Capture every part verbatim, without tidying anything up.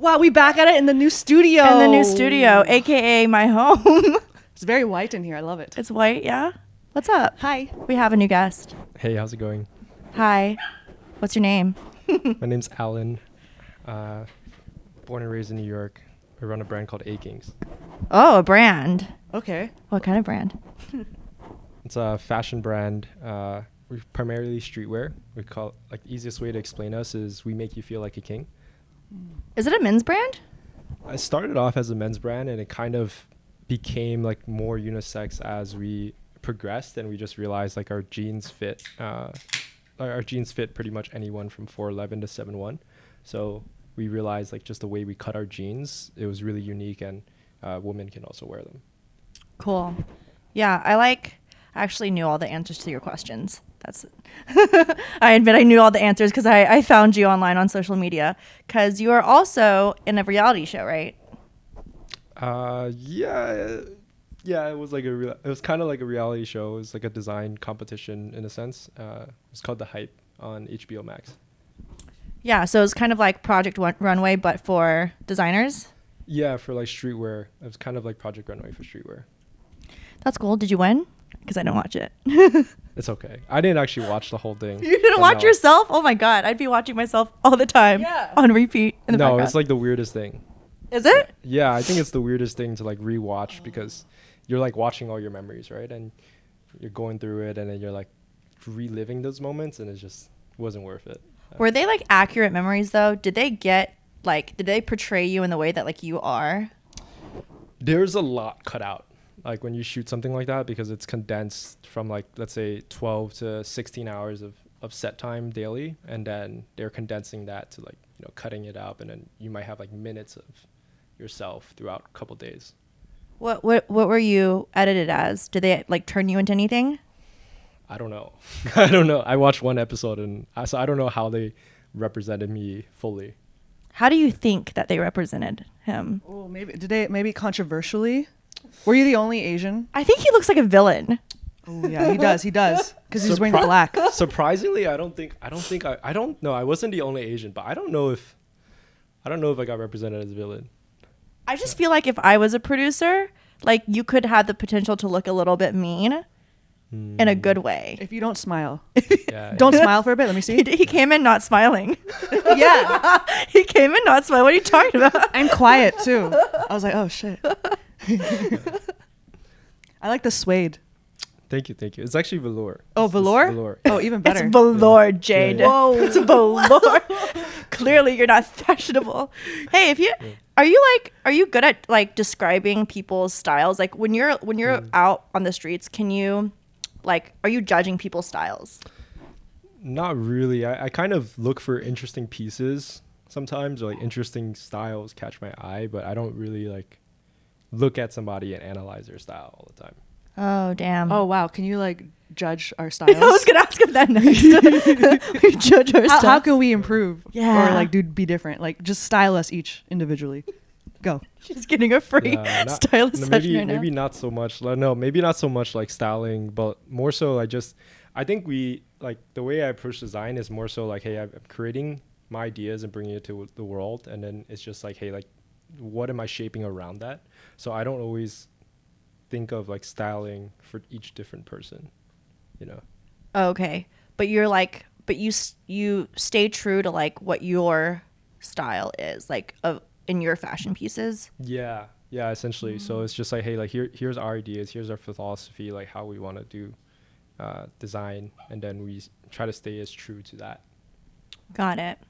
Wow, we back at it in the new studio. In the new studio, aka my home. It's very white in here. I love it. It's white, yeah. What's up? Hi. We have a new guest. Hey, how's it going? Hi. What's your name? My name's Alan. Uh, born and raised in New York. I run a brand called A Kings. Oh, a brand. Okay. What kind of brand? It's a fashion brand. Uh, we're primarily streetwear. We call like the easiest way to explain us is we make you feel like a king. Is it a men's brand? I started off as a men's brand, and it kind of became like more unisex as we progressed, and we just realized like our jeans fit. Uh, our, our jeans fit pretty much anyone from four eleven to seven one. So we realized like just the way we cut our jeans, it was really unique, and uh, women can also wear them. Cool. Yeah, I like. I actually knew all the answers to your questions. That's I admit I knew all the answers because I, I found you online on social media because you are also in a reality show, right? Uh, yeah, yeah. It was like a real. It was kind of like a reality show. It was like a design competition in a sense. Uh, it was called The Hype on H B O Max. Yeah, so it's kind of like Project Run- Runway, but for designers. Yeah, for like streetwear. It was kind of like Project Runway for streetwear. That's cool. Did you win? Because I don't watch it. It's okay. I didn't actually watch the whole thing. You didn't watch no. yourself? Oh my god, I'd be watching myself all the time. Yeah. On repeat. In the No, background. it's like the weirdest thing. Is it? Yeah, I think it's the weirdest thing to like rewatch because you're like watching all your memories, right? And you're going through it, and then you're like reliving those moments, and it just wasn't worth it. Were they like accurate memories though? Did they get like did they portray you in the way that like you are? There's a lot cut out. Like when you shoot something like that, because it's condensed from like, let's say twelve to sixteen hours of, of set time daily. And then they're condensing that to like, you know, cutting it up. And then you might have like minutes of yourself throughout a couple days. What what what were you edited as? Did they like turn you into anything? I don't know. I don't know. I watched one episode, and I, so I don't know how they represented me fully. How do you think that they represented him? Oh, maybe did they maybe controversially? Were you the only Asian? I think he looks like a villain. Oh yeah, he does. He does because he's wearing Surpri- black. Surprisingly, I don't think I don't think I I don't know. I wasn't the only Asian, but I don't know if I don't know if I got represented as a villain. I just feel like if I was a producer, like you could have the potential to look a little bit mean Mm. in a good way. If you don't smile, Yeah, don't smile for a bit. Let me see. He, he came in not smiling. Yeah, He came in not smiling. What are you talking about? and quiet too. I was like, oh shit. I like the suede. Thank you, thank you. It's actually velour. Oh, It's- it's velour? velour. Oh, even better. It's velour, Jade. Yeah, yeah. Whoa. It's velour. Clearly, you're not fashionable. Hey, if you Yeah. are you like are you good at like describing people's styles? Like when you're when you're Mm. out on the streets, can you like are you judging people's styles? Not really. I, I kind of look for interesting pieces sometimes, or like interesting styles catch my eye, but I don't really like look at somebody and analyze their style all the time. Oh damn. Oh wow, can you like judge our styles? I was gonna ask him that next. We judge our how, styles. how can we improve? Yeah. Or like do be different? Like just style us each individually. Go. She's getting a free Yeah, not- stylist no, session maybe right now. maybe not so much. like, No, maybe not so much like styling, but more so I just I think we like the way I approach design is more so like, hey, I'm creating my ideas and bringing it to the world, and then it's just like, hey, like what am I shaping around that? So I don't always think of like styling for each different person, you know. Okay, but you're like, but you s- you stay true to like what your style is, like of in your fashion pieces. Yeah, yeah, essentially. So it's just like, hey, like here, here's our ideas, here's our philosophy, like how we want to do uh, design, and then we s- try to stay as true to that. Got it.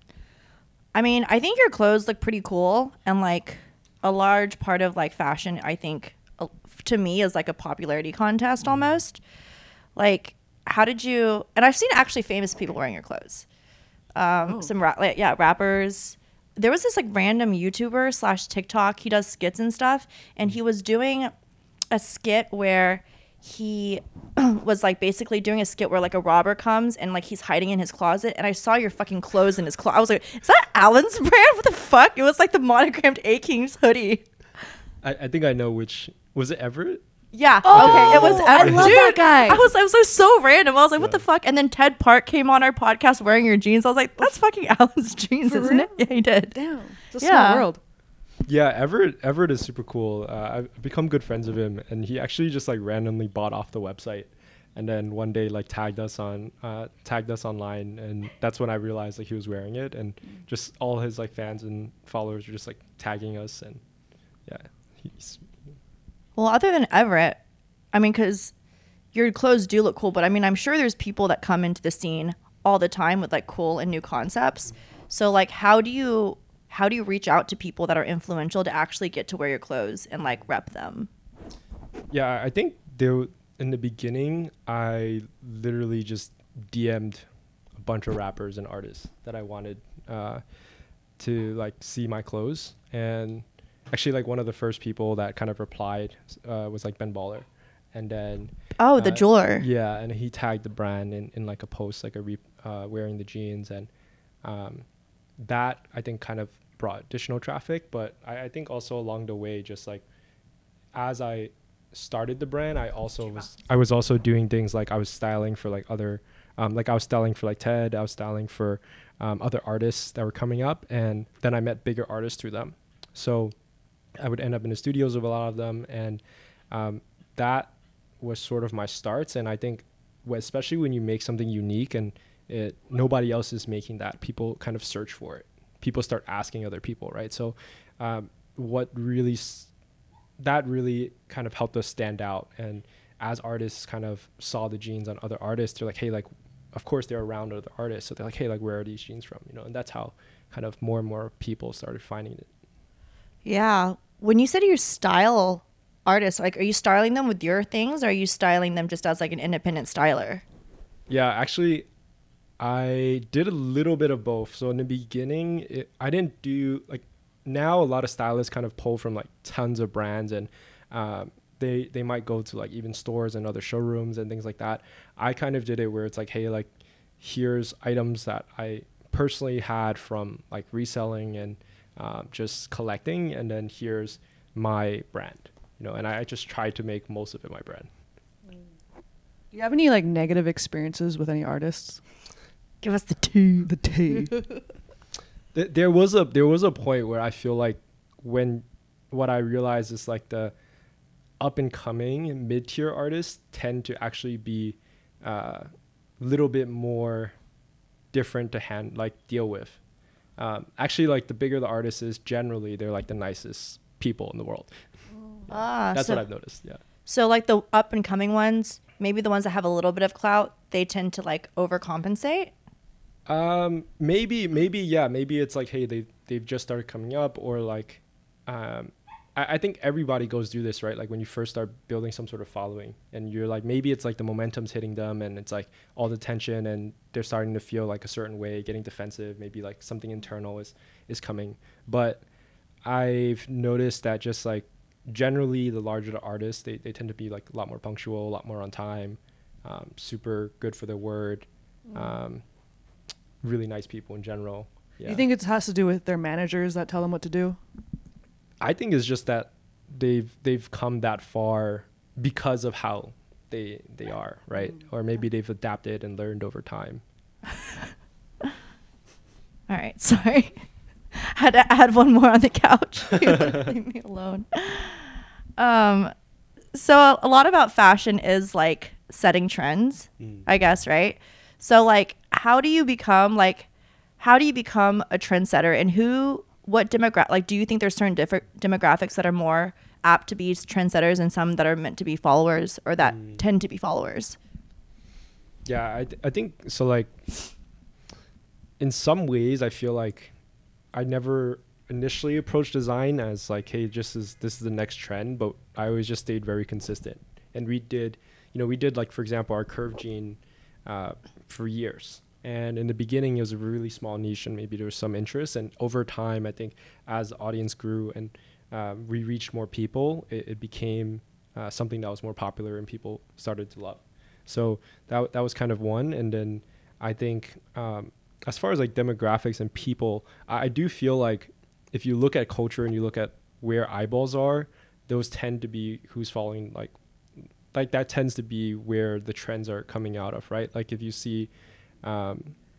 I mean, I think your clothes look pretty cool, and like a large part of like fashion, I think, uh, to me, is like a popularity contest almost. Like, how did you? And I've seen actually famous people wearing your clothes. Um, Oh. Some ra- like, yeah, rappers. There was this like random YouTuber slash TikTok. He does skits and stuff, and he was doing a skit where he was like basically doing a skit where like a robber comes and like he's hiding in his closet, and I saw your fucking clothes in his closet. I was like, is that Alan's brand? What the fuck? It was like the monogrammed A Kings hoodie. I, I think I know which was it Everett. Yeah. Oh, okay. It was. I Dude, love that guy. I was. I was so, so random. I was like, what Yeah. the fuck? And then Ted Park came on our podcast wearing your jeans. I was like, that's fucking Alan's jeans, For isn't real? it? Yeah, he did. Damn. It's a Yeah. small world. Yeah, Everett Everett is super cool. Uh, I've become good friends of him, and he actually just like randomly bought off the website, and then one day like tagged us on uh, tagged us online, and that's when I realized like he was wearing it, and just all his like fans and followers were just like tagging us, and yeah, he's Well, other than Everett, I mean, because your clothes do look cool, but I mean, I'm sure there's people that come into the scene all the time with like cool and new concepts. So like, how do you how do you reach out to people that are influential to actually get to wear your clothes and like rep them? yeah. I think there in the beginning, I literally just D M'd a bunch of rappers and artists that I wanted uh, to like see my clothes, and actually like one of the first people that kind of replied uh, was like Ben Baller, and then Oh, the uh, jeweler. yeah, and he tagged the brand in, in like a post, like a re- uh, wearing the jeans, and um, that I think kind of brought additional traffic. But I, I think also along the way, just like as I started the brand, I also was I was also doing things like I was styling for like other, um, like I was styling for like Ted, I was styling for um, other artists that were coming up, and then I met bigger artists through them. So I would end up in the studios with a lot of them, and um, that was sort of my starts. And I think, wh- especially when you make something unique and it nobody else is making that, people kind of search for it. People start asking other people, right? So, um, what really s- that really kind of helped us stand out. And as artists kind of saw the jeans on other artists, they're like, hey, like, of course they're around other artists, so they're like, hey, like, where are these jeans from? You know, and that's how kind of more and more people started finding it. Yeah. When you said you style artists, like, are you styling them with your things, or are you styling them just as like an independent styler? Yeah, actually, I did a little bit of both. So in the beginning, it, I didn't do like now a lot of stylists kind of pull from like tons of brands, and um, they they might go to like even stores and other showrooms and things like that. I kind of did it where it's like, hey, like here's items that I personally had from like reselling and um, just collecting, and then here's my brand, you know, and I, I just tried to make most of it my brand. Do you have any like negative experiences with any artists? Give us the tea. The tea. Th- there was a there was a point where I feel like when what I realized is like the up and coming mid tier artists tend to actually be a uh, little bit more different to hand like deal with. Um, actually, like the bigger the artist is, generally they're like the nicest people in the world. Ah, That's so, what I've noticed. Yeah. so like the up and coming ones, maybe the ones that have a little bit of clout, they tend to like overcompensate. Um, maybe, maybe, yeah, maybe it's like, hey, they they've just started coming up, or like, um, I, I think everybody goes through this, right? Like when you first start building some sort of following, and you're like, maybe it's like the momentum's hitting them, and it's like all the tension, and they're starting to feel like a certain way, getting defensive. Maybe like something internal is is coming. But I've noticed that just like generally, the larger the artists, they they tend to be like a lot more punctual, a lot more on time, um, super good for their word. Um, really nice people in general. Yeah. You think it has to do with their managers that tell them what to do? I think it's just that they've they've come that far because of how they they are, right? Mm. Or maybe they've adapted and learned over time. All right, sorry. Had to add one more on the couch. Leave me alone. Um, so a lot about fashion is like setting trends, mm. I guess, right? So like, how do you become like, how do you become a trendsetter, and who, what demographic, like, do you think there's certain different demographics that are more apt to be trendsetters and some that are meant to be followers, or that mm. tend to be followers? Yeah, I, th- I think so. Like, in some ways, I feel like I never initially approached design as like, hey, just as this is the next trend, but I always just stayed very consistent. And we did, you know, we did like, for example, our curve jean uh, for years. And in the beginning, it was a really small niche, and maybe there was some interest. And over time, I think as the audience grew and um, we reached more people, it, it became uh, something that was more popular and people started to love. So that that was kind of one. And then I think um, as far as like demographics and people, I, I do feel like if you look at culture and you look at where eyeballs are, those tend to be who's following, like, like that tends to be where the trends are coming out of, right? Like if you see, um,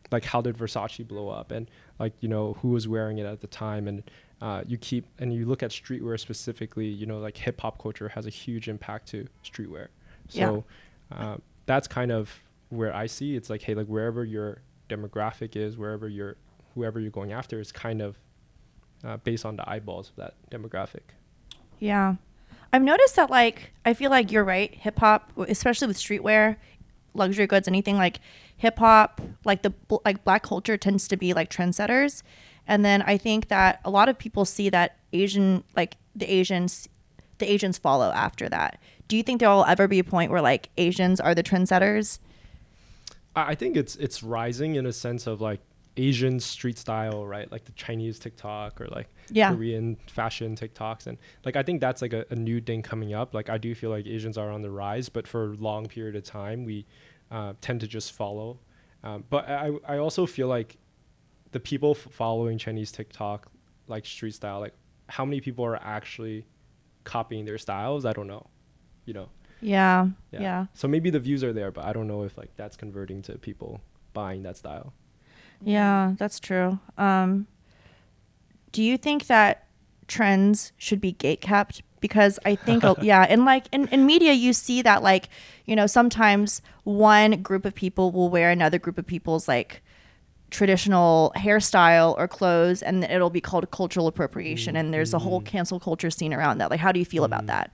like how did Versace blow up, and like you know who was wearing it at the time, and uh, you keep and you look at streetwear specifically. You know, like hip hop culture has a huge impact to streetwear. So uh, that's kind of where I see it's like, hey, like wherever your demographic is, wherever you're, whoever you're going after is kind of uh, based on the eyeballs of that demographic. Yeah. I've noticed that, like, I feel like you're right. Hip hop, especially with streetwear, luxury goods, anything like hip hop, like the bl- like black culture tends to be like trendsetters. And then I think that a lot of people see that Asian, like the Asians, the Asians follow after that. Do you think there will ever be a point where like Asians are the trendsetters? I I think it's it's rising in a sense of like Asian street style, right? Like the Chinese TikTok or like Yeah. Korean fashion TikToks. And like, I think that's like a, a new thing coming up. Like I do feel like Asians are on the rise, but for a long period of time, we uh, tend to just follow. Um, but I, I also feel like the people f- following Chinese TikTok, like street style, like how many people are actually copying their styles? I don't know, you know? Yeah. Yeah. So maybe the views are there, but I don't know if like that's converting to people buying that style. Yeah, that's true. Um, do you think that trends should be gatekept? Because I think, uh, yeah, and like in, in media, you see that like, you know, sometimes one group of people will wear another group of people's like traditional hairstyle or clothes, and it'll be called cultural appropriation. Mm, And there's a whole mm. cancel culture scene around that. Like, how do you feel about Mm. that?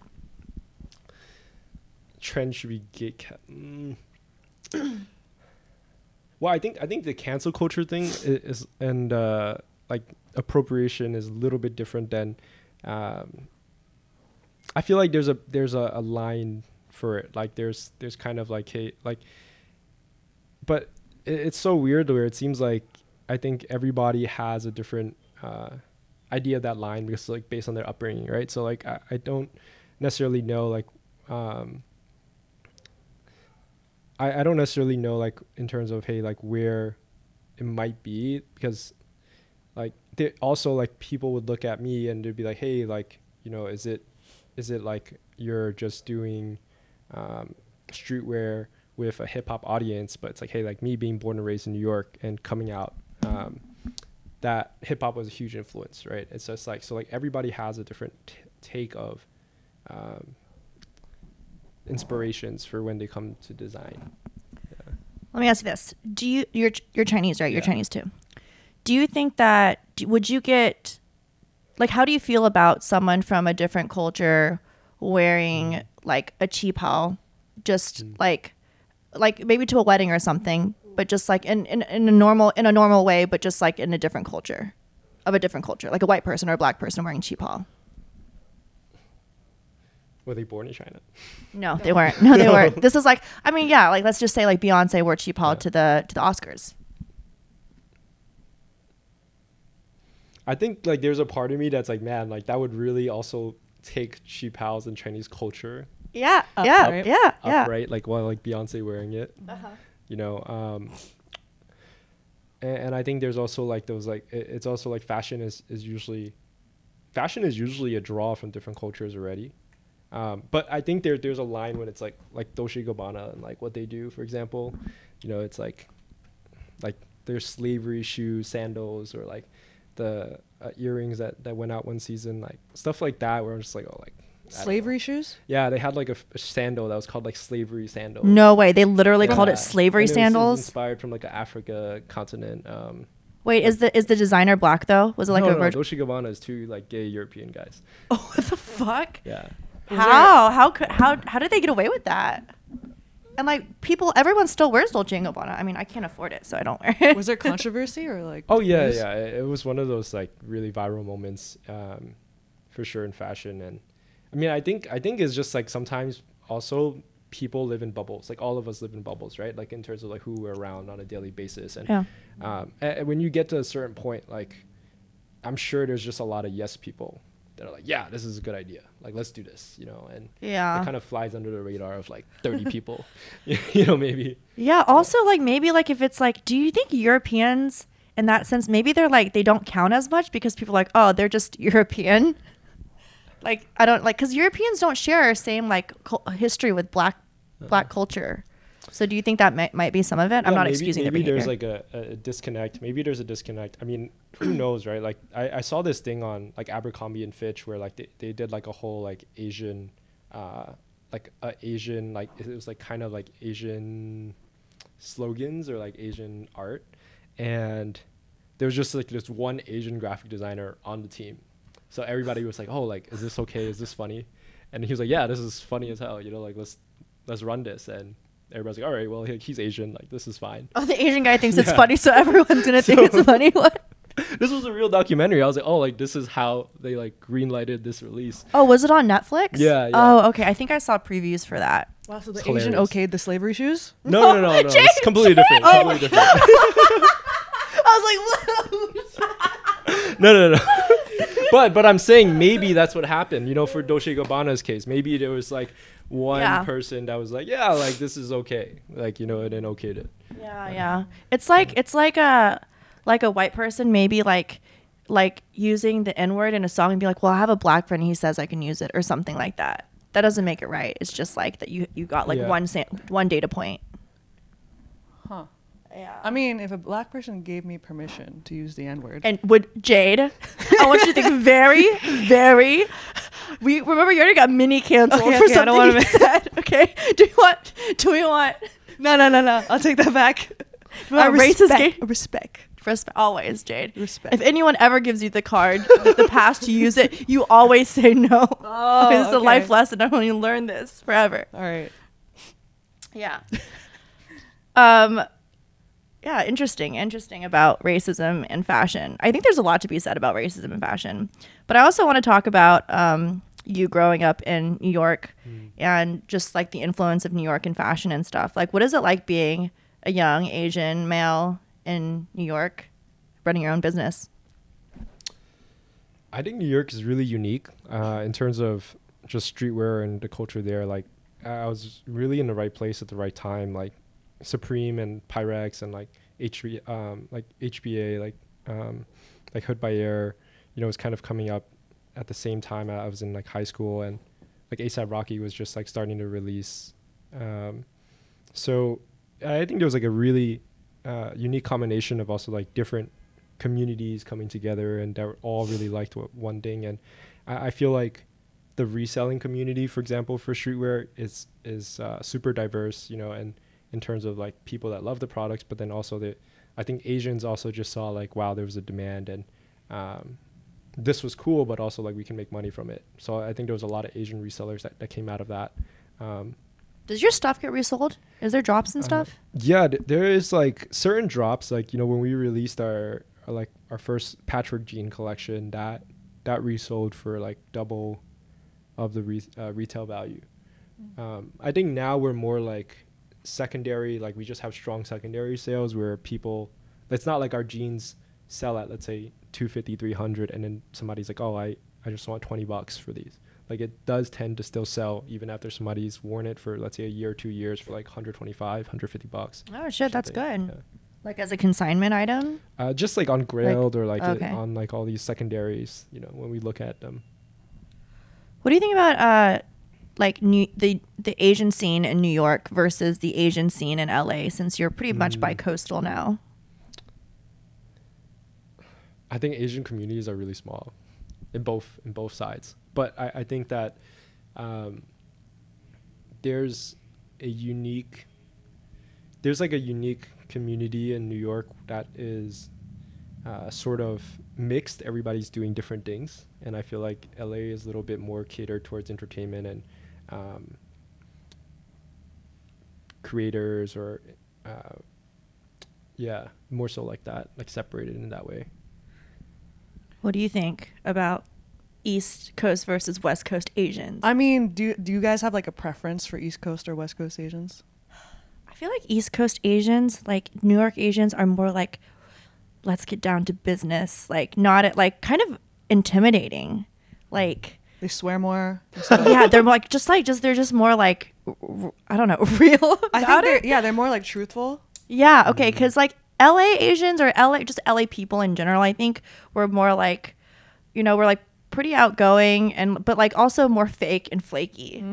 Trend should be gatekept. Mm. Well, I think I think the cancel culture thing is, is and uh, like appropriation is a little bit different than. Um, I feel like there's a there's a, a line for it. Like there's there's kind of like hey like. But it, it's so weird where it seems like I think everybody has a different uh, idea of that line because like based on their upbringing, right? So like I, I don't necessarily know like. Um, I, I don't necessarily know like in terms of hey like where it might be because like they also like people would look at me and they'd be like hey like you know is it is it like you're just doing um, streetwear with a hip hop audience, but it's like hey like me being born and raised in New York and coming out um, that hip hop was a huge influence, right? It's just like so like everybody has a different t- take of um, inspirations for when they come to design. Yeah. Let me ask you this: Do you you're you're Chinese, right? You're Yeah. Chinese too. Do you think that do, would you get like how do you feel about someone from a different culture wearing Mm. like a qipao, just Mm. like like maybe to a wedding or something, but just like in, in in a normal in a normal way, but just like in a different culture, of a different culture, like a white person or a black person wearing qipao? Were they born in China? No, they weren't. No, they weren't. This is like, I mean, yeah, like let's just say like Beyonce wore qipao Yeah. to the to the Oscars. I think like there's a part of me that's like, man, like that would really also take cheapaos and Chinese culture Yeah, Up, yeah, right? yeah, up, yeah. right? Like while like Beyonce wearing it, Uh-huh. you know. Um, and, and I think there's also like those like it, it's also like fashion is is usually, fashion is usually a draw from different cultures already. Um, but I think there there's a line when it's like like Dolce and Gabbana and like what they do, for example, you know, it's like like there's slavery shoes, sandals, or like the uh, earrings that, that went out one season, like stuff like that, where I'm just like, oh, like I don't Slavery know. shoes? Yeah, they had like a, f- a sandal that was called like slavery sandal. No way. They literally called Yeah. it slavery And it was- it was sandals. inspired from like the Africa continent. Um, Wait, is the is the designer black though? Was it like no, a no, virgin? Dolce and Gabbana is two like gay European guys. Oh, what the fuck? Yeah. How? How could how how did they get away with that? And like people, everyone still wears Dolce and Gabbana. I mean, I can't afford it, so I don't wear it. Was there controversy or like? Oh yeah, news? yeah. It, it was one of those like really viral moments, um, for sure in fashion. And I mean, I think I think it's just like sometimes also people live in bubbles. Like all of us live in bubbles, right? Like in terms of like who we're around on a daily basis. And Yeah. um, a- and when you get to a certain point, like I'm sure there's just a lot of yes people that are like, yeah, this is a good idea. Like let's do this, you know. And Yeah. it kind of flies under the radar of like thirty people, you know, maybe. Yeah. Also, like maybe like if it's like, do you think Europeans in that sense maybe they're like they don't count as much because people are like, oh, they're just European. Like I don't like because Europeans don't share our same like cul- history with black black culture. So do you think that might, might be some of it? I'm Yeah, not maybe, excusing maybe the behavior. there's like a, a disconnect. Maybe there's a disconnect. I mean, who knows, right? Like I, I saw this thing on like Abercrombie and Fitch where like they, they did like a whole like Asian, uh, like a Asian like it was like kind of like Asian slogans or like Asian art, and there was just like this one Asian graphic designer on the team, so everybody was like, oh, like is this okay? Is this funny? And he was like, yeah, this is funny as hell. You know, like let's let's run this. And everybody's like, all right, well, he, he's Asian, like this is fine. Oh, the Asian guy thinks it's Yeah. funny, so everyone's gonna think So- it's funny. What? This was a real documentary. I was like, oh, like this is how they like green lighted this release. Oh, was it on Netflix? Yeah, yeah. Oh, okay. I think I saw previews for that. Wow, so the It's Asian hilarious. okayed the slavery shoes? No, no, no, no. no. It's completely different. Completely different. I was like, No, no, no. but but I'm saying maybe that's what happened. You know, for Dolce Gabbana's case, maybe there was like one Yeah. person that was like, yeah, like this is okay, like you know, and then okayed it. yeah, yeah. It's like it's like a like a white person maybe like like using the N word in a song and be like, well, I have a black friend, he says I can use it, or something like that. That doesn't make it right. It's just like that you you got like Yeah. one sam- one data point. Huh. Yeah. I mean, if a black person gave me permission to use the N word. And would Jade, I want you to think very, very. We remember you already got mini canceled Okay, for okay, I don't something wanna you said. Okay, do you want? Do we want? No, no, no, no. I'll take that back. Do we want racist respect. ga- Respect. Respe- always, Jade. Respect. If anyone ever gives you the card, the, the pass to use it, you always say no. Oh, Okay, this is a okay. life lesson. I want you to learn this forever. All right. Yeah. um, yeah, interesting. Interesting about racism and fashion. I think there's a lot to be said about racism and fashion, but I also want to talk about um, you growing up in New York and just like the influence of New York in fashion and stuff. Like, what is it like being a young Asian male in New York, running your own business? I think New York is really unique uh, in terms of just streetwear and the culture there. Like I was really in the right place at the right time. Like Supreme and Pyrex and like H B, um, like H B A, like um, like Hood by Air, you know, was kind of coming up at the same time I was in like high school, and like A$AP Rocky was just like starting to release. Um, so I think there was like a really uh, unique combination of also like different communities coming together, and that were all really liked what one thing. And I, I feel like the reselling community, for example, for streetwear is is uh, super diverse, you know, and in terms of like people that love the products, but then also the I think Asians also just saw like, wow, there was a demand, and um, this was cool, but also like we can make money from it. So I think there was a lot of Asian resellers that, that came out of that. Um, Does your stuff get resold? Is there drops and Uh, stuff? Yeah, th- there is like certain drops, like, you know, when we released our, our like our first Patchwork jean collection, that that resold for like double of the re- uh, retail value. Um, I think now we're more like secondary, like we just have strong secondary sales where people, it's not like our jeans sell at, let's say two fifty, three hundred, and then somebody's like, oh, I, I just want twenty bucks for these. Like it does tend to still sell even after somebody's worn it for, let's say, a year or two years for like one twenty-five, one fifty bucks. Oh shit, that's something. good. Like as a consignment item? Yeah. Uh, just like on Grailed or like it- okay. on like all these secondaries, you know, when we look at them. What do you think about uh like new, the the Asian scene in New York versus the Asian scene in L A, since you're pretty much Mm. bi-coastal now? I think Asian communities are really small in both in both sides. But I, I think that um, there's a unique there's like a unique community in New York that is uh, sort of mixed. Everybody's doing different things, and I feel like L A is a little bit more catered towards entertainment and um, creators, or uh, yeah, more so like that, like separated in that way. What do you think about East Coast versus West Coast Asians? I mean, do do you guys have like a preference for East Coast or West Coast Asians? I feel like East Coast Asians, like New York Asians, are more like, let's get down to business. Like not at, like kind of intimidating. Like They swear more. they say- yeah, they're like just like just they're just more like r- r- I don't know, real. I about think they're it. yeah they're more like truthful. Yeah, okay, because like L A Asians or L A, just L A people in general, I think we're more like, you know, we're like pretty outgoing and but like also more fake and flaky.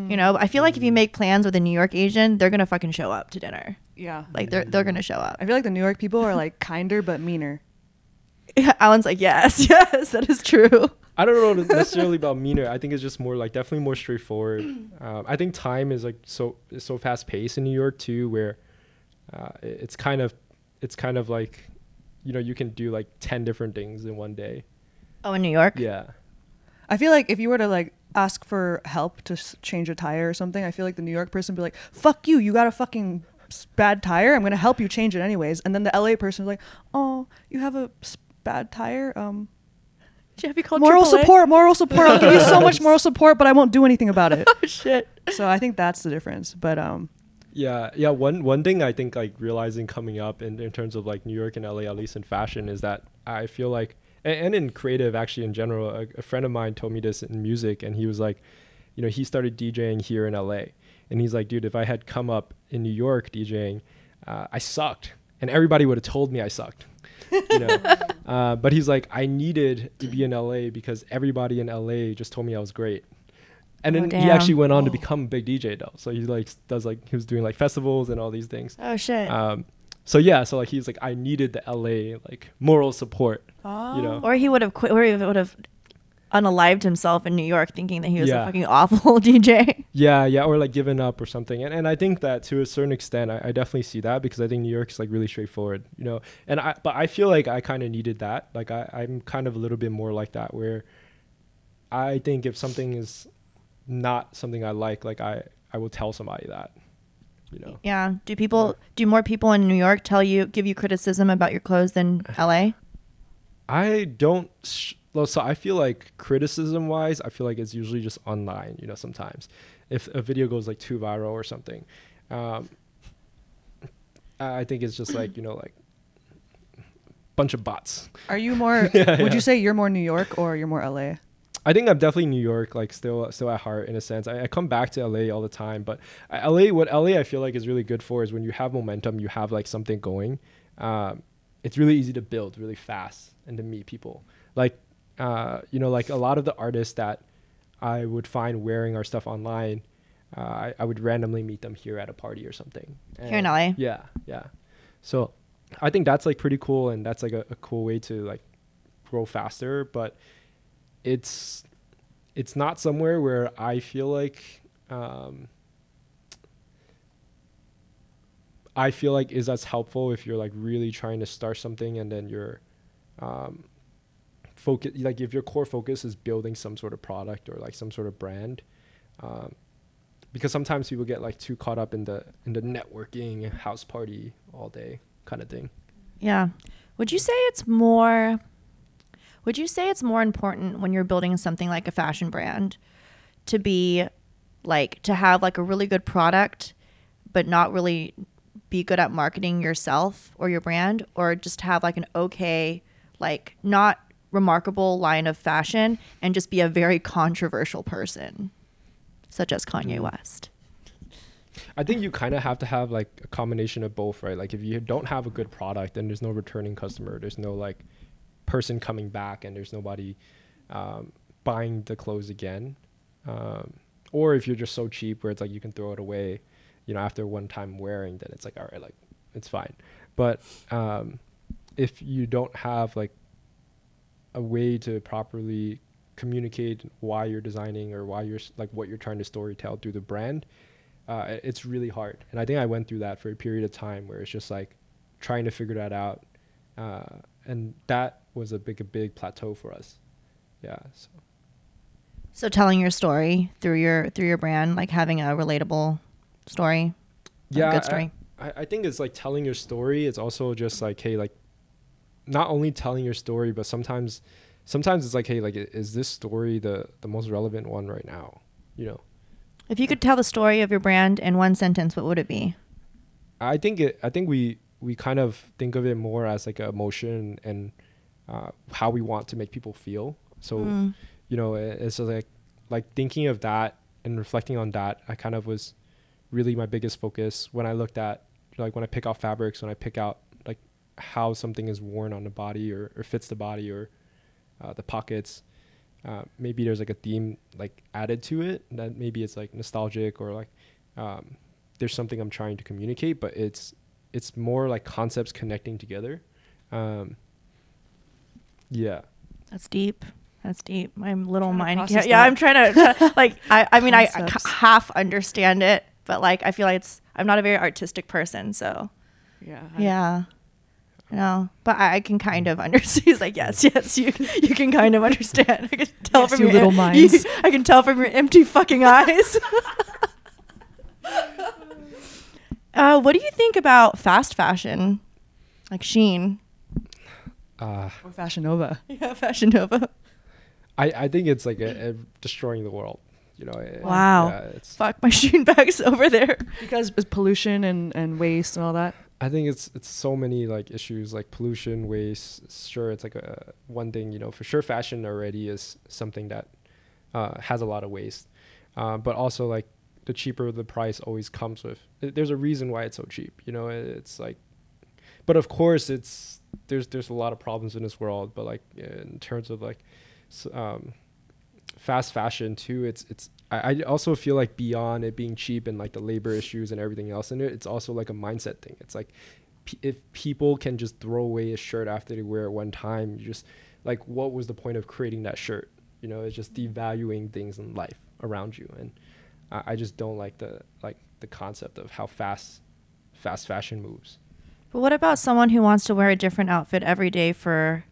You know, I feel like if you make plans with a New York Asian, they're gonna fucking show up to dinner. Yeah. Like they're they're gonna show up. I feel like the New York people are like kinder but meaner. Alan's like, yes, yes, that is true. I don't know necessarily about meaner. I think it's just more like definitely more straightforward. Um, I think time is like so is so fast paced in New York too, where uh, it- it's kind of it's kind of like, you know, you can do like ten different things in one day. Oh, in New York? Yeah. I feel like if you were to like ask for help to s- change a tire or something, I feel like the New York person would be like, fuck you, you got a fucking s- bad tire. I'm going to help you change it anyways. And then the L A person is like, oh, you have a s- bad tire? Um, Have you called moral triple A? support, moral support. I'll give you so much moral support, but I won't do anything about it. Oh, shit. So I think that's the difference. But um, Yeah, yeah. One one thing I think like realizing coming up in, in terms of like New York and L A, at least in fashion, is that I feel like, and, and in creative actually in general, a, a friend of mine told me this in music, and he was like, you know, he started DJing here in L A, and he's like, dude, if I had come up in New York DJing, uh, I sucked, and everybody would have told me I sucked. You know, uh, but he's like, I needed to be in L A because everybody in L A just told me I was great. And Oh, then he damn. actually went on to become a big D J though. So he like does like he was doing like festivals and all these things. Oh, shit. Um, so yeah, so like he's like, I needed the L A like moral support. You know, Or he would have quit, or he would have unalived himself in New York thinking that he was Yeah. a fucking awful D J. yeah, yeah, or like given up or something. And and I think that to a certain extent, I, I definitely see that because I think New York's like really straightforward. You know, and I but I feel like I kind of needed that. Like I I'm kind of a little bit more like that where I think if something is not something I like, like I I will tell somebody that. You know. Yeah. Do people, do more people in New York tell you, give you criticism about your clothes than L A? I don't. Sh- well, so I feel like criticism wise, I feel like it's usually just online. You know, sometimes if a video goes like too viral or something, um, I I think it's just like, you know, like bunch of bots. are you more, Yeah, would yeah. you say you're more New York or you're more L A? I think I'm definitely New York, like still still at heart in a sense. I, I come back to L A all the time, but uh, L A, what L A I feel like is really good for is when you have momentum, you have like something going. Um, it's really easy to build really fast and to meet people. Like, uh, you know, like a lot of the artists that I would find wearing our stuff online, uh, I, I would randomly meet them here at a party or something. Here in And L A? Yeah, yeah. So I think that's like pretty cool, and that's like a, a cool way to like grow faster. But it's it's not somewhere where I feel like um, I feel like is as helpful if you're like really trying to start something and then you're um, focus like if your core focus is building some sort of product or like some sort of brand. Um, because sometimes people get like too caught up in the in the networking house party all day kind of thing. Yeah. Would you say it's more would you say it's more important when you're building something like a fashion brand to be like to have like a really good product but not really be good at marketing yourself or your brand, or just have like an okay, like not remarkable line of fashion and just be a very controversial person such as Kanye Mm. West? I think you kind of have to have like a combination of both, right? Like if you don't have a good product, then there's no returning customer. There's no like person coming back, and there's nobody um, buying the clothes again. Um, or if you're just so cheap where it's like you can throw it away, you know, after one time wearing, then it's like, all right, like it's fine. But um, if you don't have like a way to properly communicate why you're designing or why you're s- like what you're trying to storytell through the brand, uh, it- it's really hard. And I think I went through that for a period of time where it's just like trying to figure that out. Uh, and that was a big, a big plateau for us. Yeah. So. So telling your story through your through your brand, like having a relatable story, a Yeah, good story. I, I think it's like telling your story. It's also just like, hey, like not only telling your story, but sometimes, sometimes it's like, hey, like, i- is this story the, the most relevant one right now? You know, If you could tell the story of your brand in one sentence, what would it be? I think it, I think we, we kind of think of it more as like an emotion and uh, how we want to make people feel. So, Mm. you know, it- it's just like, like thinking of that and reflecting on that, I kind of was really my biggest focus when I looked at, like when I pick out fabrics, when I pick out like how something is worn on the body or, or fits the body or uh, the pockets. uh, maybe there's like a theme like added to it that maybe it's like nostalgic or like um, there's something I'm trying to communicate, but it's it's more like concepts connecting together. Um, yeah. That's deep. That's deep. My little Trying to mind. process Yeah, that. I'm trying to try- like. I. I mean, I, I Concepts. ca- half understand it, but like, I feel like it's. I'm not a very artistic person, so Yeah. I- yeah. No, but I, I can kind of understand. He's like, yes, yes, you you can kind of understand. I can tell Yes, from you your little em- minds. I can tell from your empty fucking eyes. uh, what do you think about fast fashion, like Shein? Uh, Or Fashion Nova. Yeah, Fashion Nova. I, I think it's like a, a destroying the world. You know. it- Wow. Yeah, it's. Fuck, my Shein bag's over there. Because it's pollution and, and waste and all that. I think it's it's so many like issues like pollution, waste. Sure, it's like a one thing. You know, for sure, fashion already is something that uh, has a lot of waste, uh, but also like the cheaper the price always comes with. There's a reason why it's so cheap. You know, it's like, but of course, it's there's there's a lot of problems in this world. But like in terms of like s- um, fast fashion too, it's it's. I, I also feel like beyond it being cheap and like the labor issues and everything else in it, it's also like a mindset thing. It's like p- if people can just throw away a shirt after they wear it one time, you just like, what was the point of creating that shirt? You know, it's just devaluing things in life around you. And I, I just don't like the like the concept of how fast fast fashion moves. But what about someone who wants to wear a different outfit every day for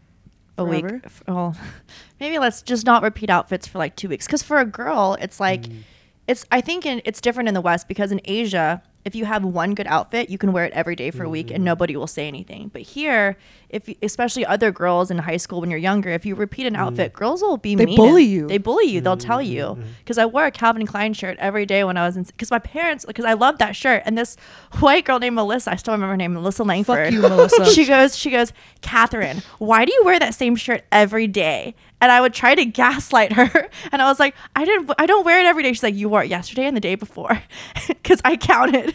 a Forever? week? F- Well, maybe let's just not repeat outfits for like two weeks. Because for a girl, it's like, Mm. it's. I think in, it's different in the West because in Asia, if you have one good outfit, you can wear it every day for a week and Mhm. nobody will say anything. But here, if you, especially other girls in high school when you're younger, if you repeat an outfit, girls will be They mean. bully and- you. They bully you. They'll tell you. Mhm. Because I wore a Calvin Klein shirt every day when I was in. Because my parents, because I loved that shirt. And this white girl named Melissa, I still remember her name, Melissa Langford. Fuck you, Melissa. she goes, she goes, Catherine, why do you wear that same shirt every day? And I would try to gaslight her, and I was like, I didn't, I don't wear it every day. She's like, you wore it yesterday and the day before, because I counted.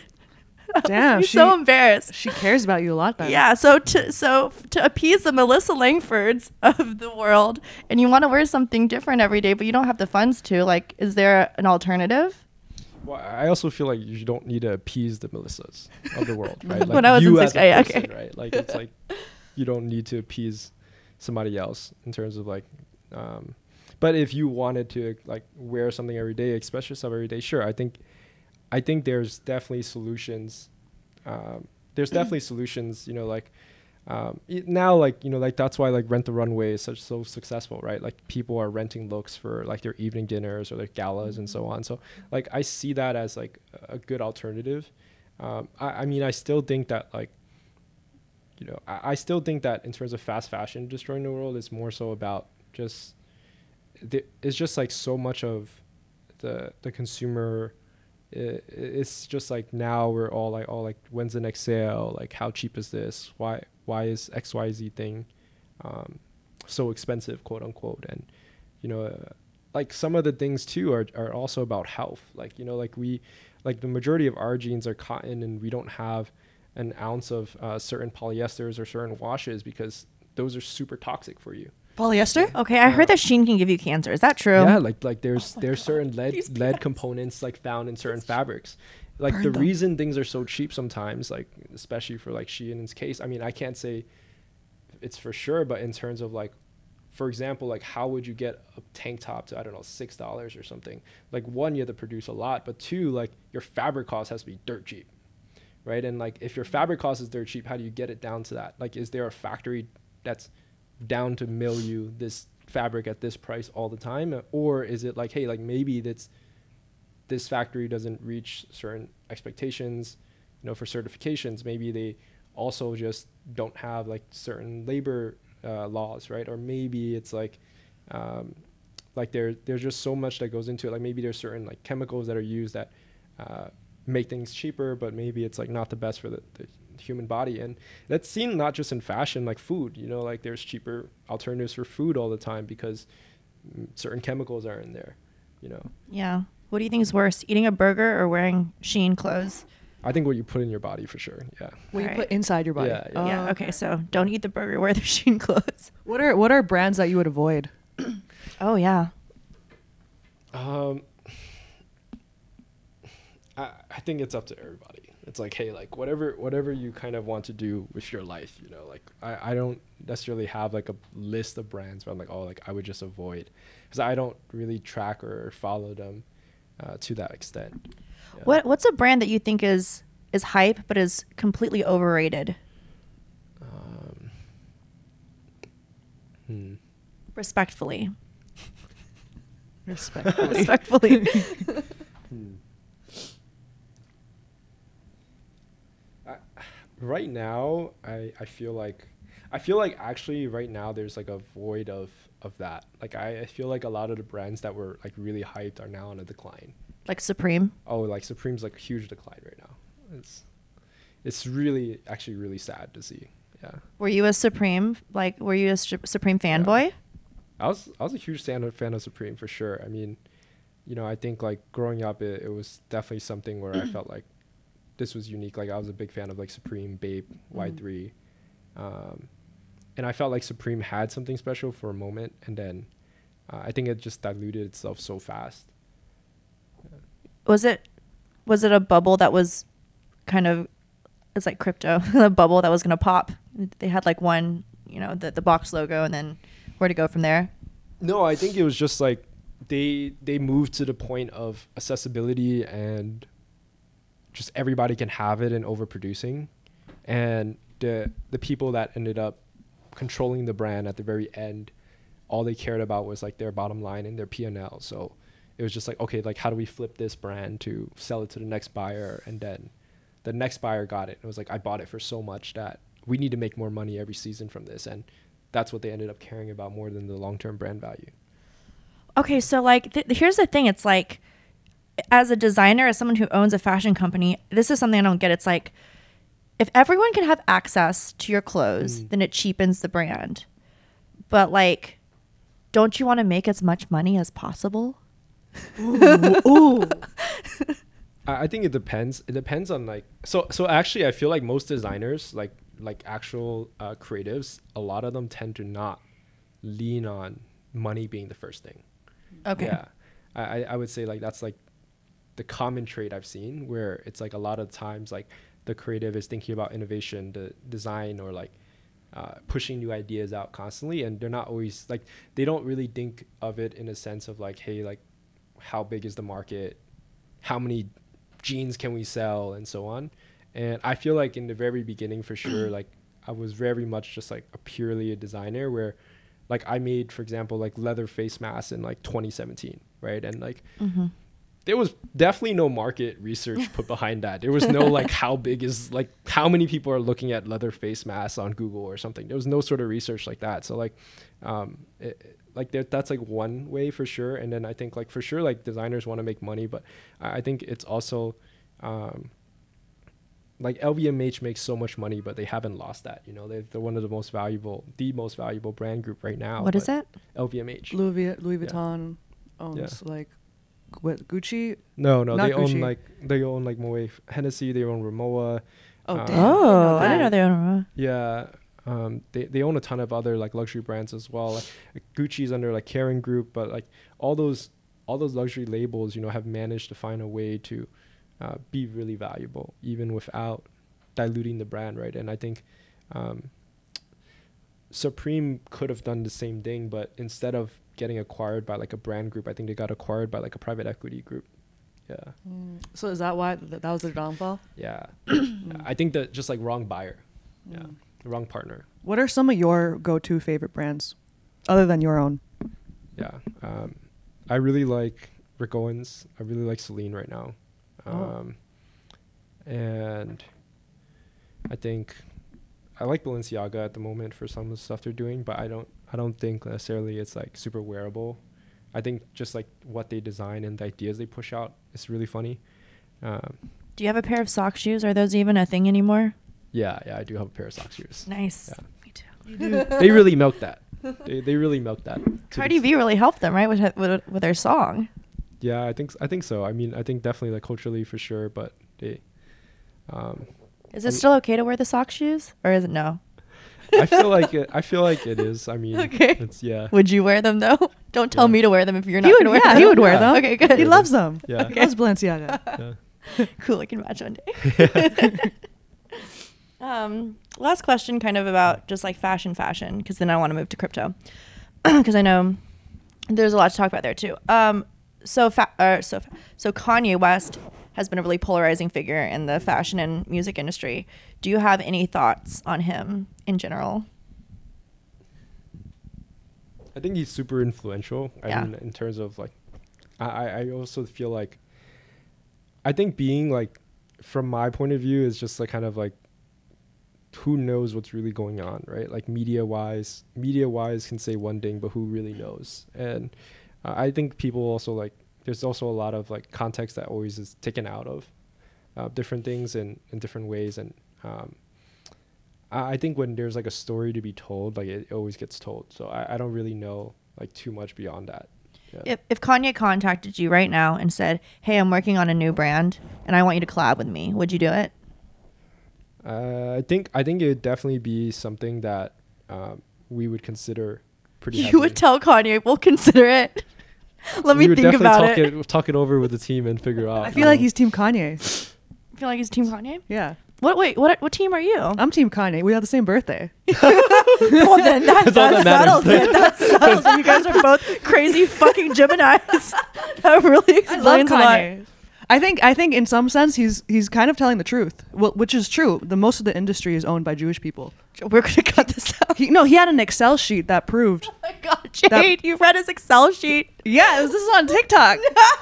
Damn, I'm she, so embarrassed. she cares about you a lot then. Yeah, so to so to appease the Melissa Langfords of the world, and you want to wear something different every day, but you don't have the funds to. Like, is there an alternative? Well, I also feel like you don't need to appease the Melissas of the world, right? Like When I was in you sixth as a grade, person, okay. right? Like it's like you don't need to appease somebody else in terms of like. Um, but if you wanted to like wear something every day, express yourself every day, sure. I think, I think there's definitely solutions. Um, there's definitely solutions. You know, like um, it, now, like you know, like that's why like Rent the Runway is such so successful, right? Like people are renting looks for like their evening dinners or their galas and so on. So like I see that as like a good alternative. Um, I, I mean, I still think that like. You know, I, I still think that in terms of fast fashion destroying the world, it's more so about just th- it's just like so much of the the consumer. It, it's just like now we're all like, oh, like when's the next sale? Like how cheap is this? Why why is X Y Z thing um, so expensive, quote unquote? And you know, uh, like some of the things too are are also about health. Like you know, like we like the majority of our jeans are cotton, and we don't have an ounce of uh, certain polyesters or certain washes because those are super toxic for you. Polyester? Okay, I heard that Shein can give you cancer. Is that true? Yeah, like like there's Oh my there's God. certain lead These lead pants. components like found in certain fabrics. Like Burn the them. reason things are so cheap sometimes, like especially for like Shein's case. I mean, I can't say it's for sure, but in terms of like, for example, like how would you get a tank top to I don't know six dollars or something? Like one, you have to produce a lot, but two, like your fabric cost has to be dirt cheap, right? And like if your fabric cost is dirt cheap, how do you get it down to that? Like, is there a factory that's down to mill you this fabric at this price all the time, or is it like, hey, like maybe that's this factory doesn't reach certain expectations, you know, for certifications. Maybe they also just don't have like certain labor uh, laws, right? Or maybe it's like, um, like there there's just so much that goes into it. Like maybe there's certain like chemicals that are used that uh, make things cheaper, but maybe it's like not the best for the, the human body. And that's seen not just in fashion, like food, you know, like there's cheaper alternatives for food all the time because mm, certain chemicals are in there, you know. Yeah. What do you think is worse, eating a burger or wearing Shein clothes? I think what you put in your body for sure. Yeah. What you Right. put inside your body. Yeah, yeah. Oh, yeah. Okay. So don't eat the burger. Wear the Shein clothes. What are what are brands that you would avoid? Oh yeah. Um, I I think it's up to everybody. It's like, hey, like whatever whatever you kind of want to do with your life, you know, like I, I don't necessarily have like a list of brands where I'm like, oh, like I would just avoid, because I don't really track or follow them uh, to that extent. Yeah. What what's a brand that you think is is hype but is completely overrated? Um, hmm. Respectfully. Respectfully. Respectfully. Hmm. I, right now, I, I feel like I feel like actually right now there's like a void of of that. Like I, I feel like a lot of the brands that were like really hyped are now on a decline. Like Supreme. Oh, like Supreme's like a huge decline right now. It's it's really actually really sad to see. Yeah. Were you a Supreme? Like, were you a Su- Supreme fanboy? Yeah. I was I was a huge fan of, fan of Supreme for sure. I mean, you know, I think like growing up, it, it was definitely something where I felt like this was unique. Like I was a big fan of like Supreme, Bape, Y three, um, and I felt like Supreme had something special for a moment, and then uh, I think it just diluted itself so fast. Was it was it a bubble that was kind of, it's like crypto, a bubble that was gonna pop? They had like one, you know, the the box logo, and then where to go from there? No, I think it was just like they they moved to the point of accessibility and just everybody can have it and overproducing, and the the people that ended up controlling the brand at the very end, all they cared about was like their bottom line and their P and L. So it was just like, okay, like how do we flip this brand to sell it to the next buyer? And then the next buyer got it. It was like, I bought it for so much that we need to make more money every season from this. And that's what they ended up caring about more than the long-term brand value. Okay, so like th- here's the thing. It's like, as a designer, as someone who owns a fashion company, this is something I don't get. It's like, if everyone can have access to your clothes, mm. then it cheapens the brand. But like, don't you want to make as much money as possible? Ooh, ooh. I think it depends. It depends on like, so, so actually I feel like most designers, like, like actual uh, creatives, a lot of them tend to not lean on money being the first thing. Okay. Yeah. I, I would say like, that's like the common trait I've seen, where it's like a lot of times, like the creative is thinking about innovation, the design, or like uh, pushing new ideas out constantly. And they're not always like, they don't really think of it in a sense of like, hey, like how big is the market? How many jeans can we sell, and so on. And I feel like in the very beginning, for sure, like I was very much just like a purely a designer, where like I made, for example, like leather face masks in like twenty seventeen, right? And like mm-hmm. there was definitely no market research put behind that. There was no like how big is, like how many people are looking at leather face masks on Google or something. There was no sort of research like that. So like um it, like there, that's like one way for sure. And then I think like for sure, like designers want to make money, but I, I think it's also um like L V M H makes so much money, but they haven't lost that. You know, they're, they're one of the most valuable, the most valuable brand group right now. What is it? L V M H. Louis, Louis Vuitton yeah. owns yeah. like what, Gucci? No, no, Not they Gucci. own like they own like Moet Hennessy. They own Rimowa. Oh, um, damn. Oh, I I didn't know know they own. Yeah. Um, they, they own a ton of other like luxury brands as well. Like, like Gucci's under like Kering Group, but like all those all those luxury labels, you know, have managed to find a way to uh, be really valuable even without diluting the brand, right? And I think um, Supreme could have done the same thing, but instead of getting acquired by like a brand group, I think they got acquired by like a private equity group. Yeah. Mm. So is that why th- that was their downfall? Yeah. yeah. I think that just like wrong buyer. Mm. Yeah. Wrong partner. What are some of your go-to favorite brands other than your own? Yeah. Um, I really like Rick Owens. I really like Celine right now. Um, oh. And I think I like Balenciaga at the moment for some of the stuff they're doing, but I don't I don't think necessarily it's like super wearable. I think just like what they design and the ideas they push out is really funny. Um, Do you have a pair of sock shoes? Are those even a thing anymore? Yeah, yeah, I do have a pair of sock shoes. Nice. Yeah. Me too. You do. They really milked that. They they really milked that. Cardi B really helped them, right, with with, with their song. Yeah, I think I think so. I mean, I think definitely like culturally for sure, but they. Um, Is it still okay to wear the sock shoes, or is it no? I feel like it, I feel like it is. I mean, Okay. it's yeah. Would you wear them though? Don't tell Yeah. me to wear them if you're not He would, gonna wear yeah, them. he would wear Yeah. them. Okay, good. He loves them. Yeah. He loves Balenciaga. yeah. Cool, I can match one day. um, last question, kind of about just like fashion, fashion, because then I want to move to crypto, because I know there's a lot to talk about there too. Um, so fa- uh, so so Kanye West has been a really polarizing figure in the fashion and music industry. Do you have any thoughts on him in general? I think he's super influential. I Yeah. mean, in terms of like, I, I I also feel like, I think being like, from my point of view, is just like kind of like, who knows what's really going on, right? Like media wise, media wise can say one thing, but who really knows? And uh, I think people also like, there's also a lot of like context that always is taken out of uh, different things in, in different ways. And um, I I think when there's like a story to be told, like it always gets told. So I, I don't really know like too much beyond that. Yeah. If, if Kanye contacted you right now and said, "Hey, I'm working on a new brand and I want you to collab with me," would you do it? Uh, I think I think it would definitely be something that um, we would consider pretty. You heavily. would tell Kanye, "We'll consider it." Let We me would think definitely about talk it. it. Talk it over with the team and figure out. I you feel like know. he's Team Kanye. I feel like he's Team Kanye. Yeah. What? Wait, what? What team are you? I'm Team Kanye. We have the same birthday. Well, then that, That's all that that settles matters. it. That settles it. You guys are both crazy fucking Geminis. That really explains a lot. I think I think in some sense he's he's kind of telling the truth, well, which is true. The most of the industry is owned by Jewish people. We're gonna cut this out. He, no, he had an Excel sheet that proved. Oh my God, Jade, you read his Excel sheet. Yeah, this is on TikTok.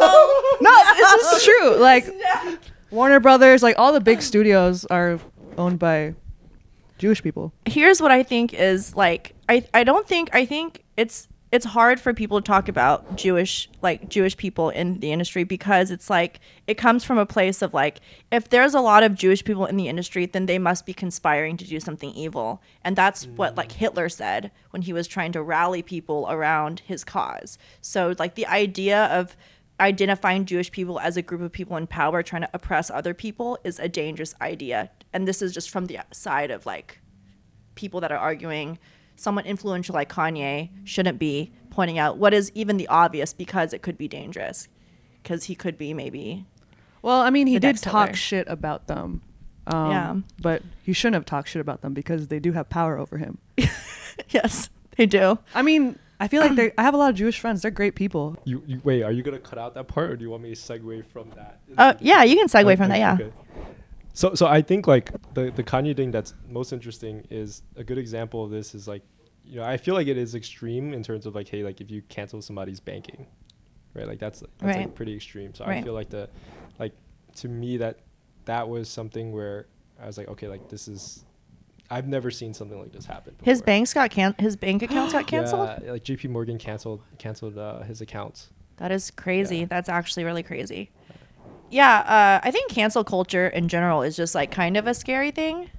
No, this is true. Like Warner Brothers, like all the big studios are owned by Jewish people. Here's what I think is like I I don't think I think it's it's hard for people to talk about Jewish like Jewish people in the industry because it's like it comes from a place of like if there's a lot of Jewish people in the industry then they must be conspiring to do something evil, and that's mm. what like Hitler said when he was trying to rally people around his cause. So like the idea of identifying Jewish people as a group of people in power trying to oppress other people is a dangerous idea, and this is just from the side of like people that are arguing someone influential like Kanye shouldn't be pointing out what is even the obvious because it could be dangerous, because he could be maybe. Well, I mean, he the did next talk Hitler. shit about them. Um, Yeah. But he shouldn't have talked shit about them because they do have power over him. Yes, they do. I mean, I feel like they. I have a lot of Jewish friends. They're great people. You, you wait. Are you gonna cut out that part, or do you want me to segue from that? Uh, yeah, you can segue Okay, from that. Yeah. okay. So, so I think like the the Kanye thing that's most interesting is a good example of this is like, you know, I feel like it is extreme in terms of like, hey, like if you cancel somebody's banking, right? Like that's that's Right. like pretty extreme. So I Right. feel like the, like to me that that was something where I was like, okay, like this is, I've never seen something like this happen before. His banks got can his bank accounts got canceled. Yeah, like J P Morgan canceled canceled uh, his accounts. That is crazy. Yeah. That's actually really crazy. Yeah, uh, I think cancel culture in general is just like kind of a scary thing.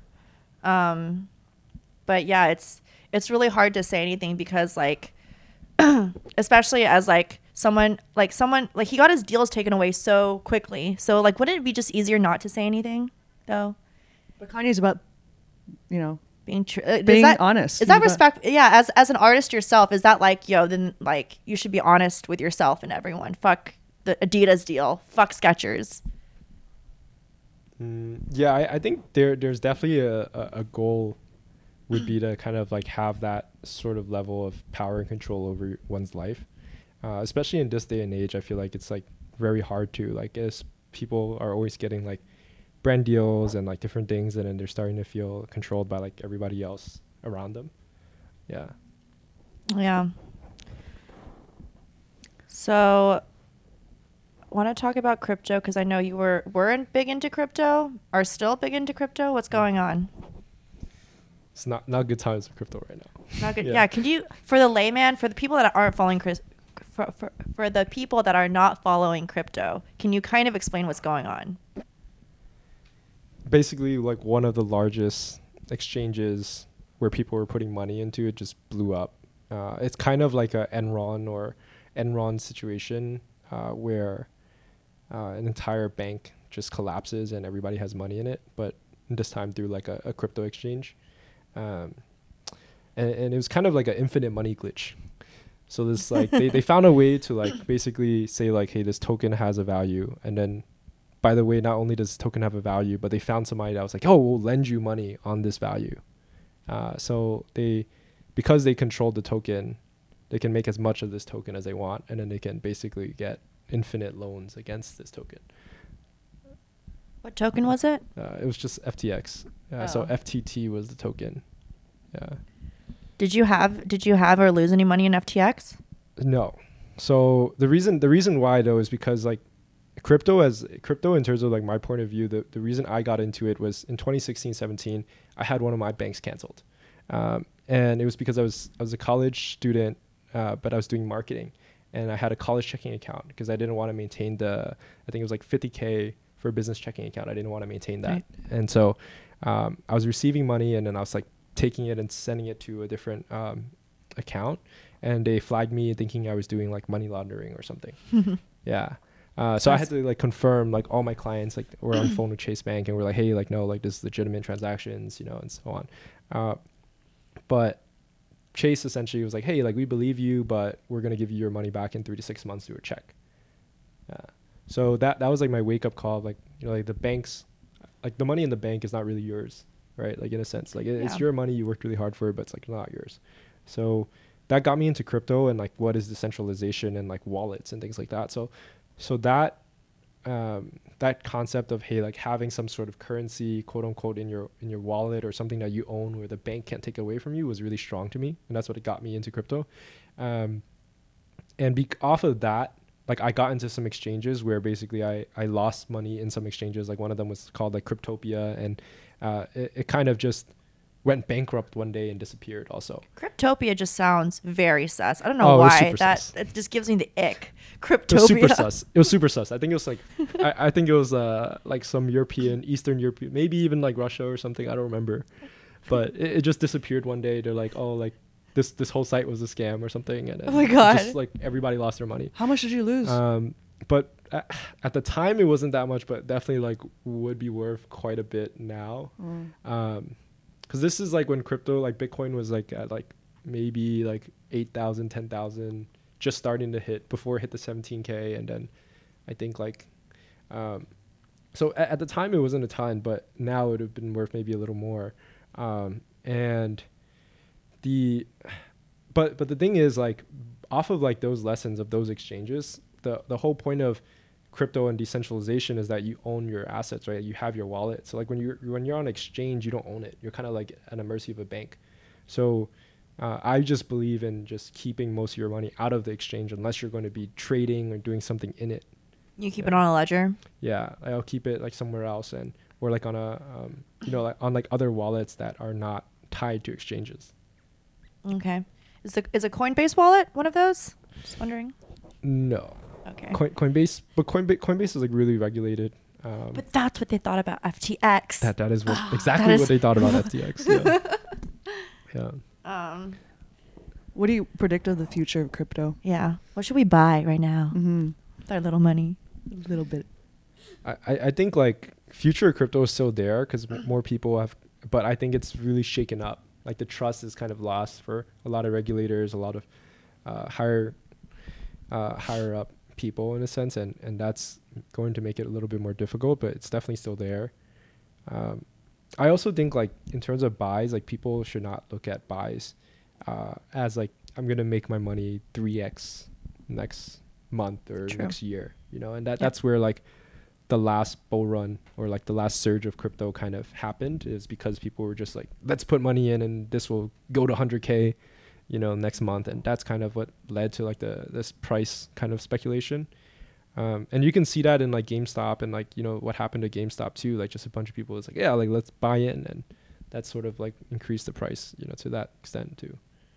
Um, but yeah, it's it's really hard to say anything because like, especially as like someone like someone like he got his deals taken away so quickly. So like, wouldn't it be just easier not to say anything though? But Kanye's about, you know, Being true, uh, being is that, honest. Is that He's about- respect? Yeah, as as an artist yourself, is that like yo? Then like you should be honest with yourself and everyone. Fuck the Adidas deal. Fuck Skechers. Mm, yeah, I, I think there there's definitely a, a, a goal would be to kind of like have that sort of level of power and control over one's life, uh, especially in this day and age. I feel like it's like very hard to like as people are always getting like brand deals and like different things, and then they're starting to feel controlled by like everybody else around them. Yeah. Yeah. So, want to talk about crypto because I know you were weren't big into crypto, are still big into crypto. What's going on? It's not not good times for crypto right now. Not good. Yeah. Yeah. Can you, for the layman, for the people that aren't following Chris, for, for for the people that are not following crypto, can you kind of explain what's going on? Basically, like one of the largest exchanges where people were putting money into it just blew up. Uh, it's kind of like a Enron or Enron situation uh, where uh, an entire bank just collapses and everybody has money in it, but this time through like a, a crypto exchange. Um, and, and it was kind of like an infinite money glitch. So this like they, they found a way to like basically say like, hey, this token has a value, and then by the way, not only does this token have a value, but they found somebody that was like, oh, we'll lend you money on this value. Uh, so they, because they controlled the token, they can make as much of this token as they want, and then they can basically get infinite loans against this token. What token was it? Uh, it was just F T X. Uh, So Oh. F T T was the token. Yeah. Did you have did you have or lose any money in F T X? No. So the reason the reason why though is because like crypto as crypto in terms of like my point of view, the, the reason I got into it was in twenty sixteen, seventeen, I had one of my banks canceled. Um, and it was because I was I was a college student, uh, but I was doing marketing, and I had a college checking account because I didn't want to maintain the, I think it was like fifty K for a business checking account. I didn't want to maintain that. Right. And so um, I was receiving money, and then I was like taking it and sending it to a different um, account, and they flagged me thinking I was doing like money laundering or something. Yeah. Uh, so I had to like confirm like all my clients like were on phone with Chase Bank, and we're like, hey, like no, like this is legitimate transactions, you know, and so on. Uh, but Chase essentially was like, hey, like we believe you, but we're gonna give you your money back in three to six months through a check. Yeah. So that that was like my wake up call of, like, you know, like the banks, like the money in the bank is not really yours, right? Like in a sense, like it, it's Yeah. your money, you worked really hard for it, but it's like not yours. So that got me into crypto and like what is decentralization and like wallets and things like that. So so that um, that concept of, hey, like having some sort of currency, quote unquote, in your in your wallet or something that you own where the bank can't take it away from you was really strong to me, and that's what it got me into crypto. Um, and be- off of that, like I got into some exchanges where basically I, I lost money in some exchanges. Like one of them was called like Cryptopia, and uh, it, it kind of just went bankrupt one day and disappeared also. Cryptopia just sounds very sus. I don't know Oh, it was why. super That sus. it just gives me the ick. It was super Cryptopia. sus. It was super sus. I think it was like, I, I think it was uh like some European, Eastern European, maybe even like Russia or something. I don't remember, but it, it just disappeared one day. They're like, oh, like this this whole site was a scam or something, and, and Oh my God. just like everybody lost their money. How much did you lose? Um, but at, at the time it wasn't that much, but definitely like would be worth quite a bit now. Mm. Um, because this is like when crypto, like Bitcoin was like at like maybe like eight thousand, ten thousand, just starting to hit before it hit the seventeen K. And then I think like, um, so at, at the time it wasn't a ton, but now it would have been worth maybe a little more. Um, and the, but, but the thing is like off of like those lessons of those exchanges, the, the whole point of crypto and decentralization is that you own your assets, right? You have your wallet. So like when you're when you're on exchange, you don't own it. You're kind of like at the mercy of a bank. So uh, I just believe in just keeping most of your money out of the exchange unless you're going to be trading or doing something in it. You keep Yeah. it on a ledger. Yeah, I'll keep it like somewhere else, and or like on a um, you know, like on like other wallets that are not tied to exchanges. Okay. Is the is a Coinbase wallet one of those? Just wondering. No. Okay. Coin, Coinbase, but Coinbase Coinbase is like really regulated. Um, But that's what they thought about F T X. that that is what exactly is- what they thought about F T X. Yeah. Yeah. um. What do you predict of the future of crypto? Yeah. What should we buy right now Mm-hmm. with our little money? A little bit. I, I I think like future crypto is still there because more people have, but I think it's really shaken up. Like the trust is kind of lost for a lot of regulators, a lot of uh, higher uh, higher up people in a sense, and and that's going to make it a little bit more difficult. But it's definitely still there. Um, I also think like in terms of buys, like people should not look at buys uh, as like I'm gonna make my money three x next month or True. next year, you know, and that Yep. that's where like the last bull run or like the last surge of crypto kind of happened, is because people were just like, let's put money in and this will go to one hundred K, you know, next month. And that's kind of what led to like the this price kind of speculation. Um, and you can see that in like GameStop and like, you know, what happened to GameStop too. Like just a bunch of people was like, yeah, like let's buy in, and that sort of like increased the price, you know, to that extent too.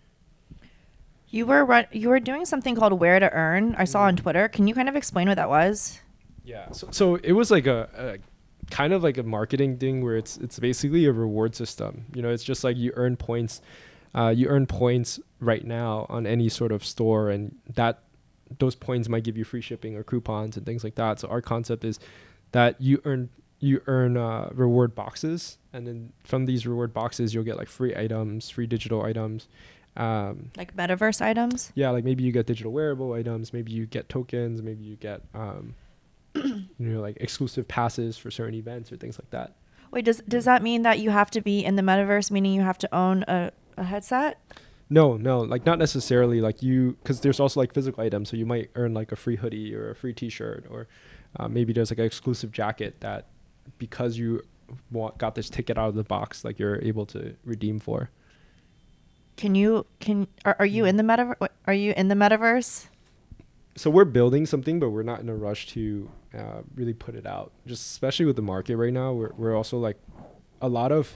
You were run- you were doing something called Where to Earn. I saw on Twitter. Can you kind of explain what that was? Yeah. So, so it was like a, a kind of like a marketing thing where it's it's basically a reward system. You know, it's just like you earn points. Uh, you earn points right now on any sort of store, and that those points might give you free shipping or coupons and things like that. So our concept is that you earn you earn uh, reward boxes and then from these reward boxes you'll get like free items, free digital items. Um, Like metaverse items? yeah, like maybe you get digital wearable items, maybe you get tokens, maybe you get um, you know, like exclusive passes for certain events or things like that. Wait, does does that mean that you have to be in the metaverse, meaning you have to own a, a headset? No, no, like not necessarily like you, because there's also like physical items. So you might earn like a free hoodie or a free T-shirt, or uh, maybe there's like an exclusive jacket that because you want, got this ticket out of the box, like you're able to redeem for. Can you can are, are you in the metaverse? Are you in the metaverse? So we're building something, but we're not in a rush to uh, really put it out. Just especially with the market right now, we're we're also like a lot of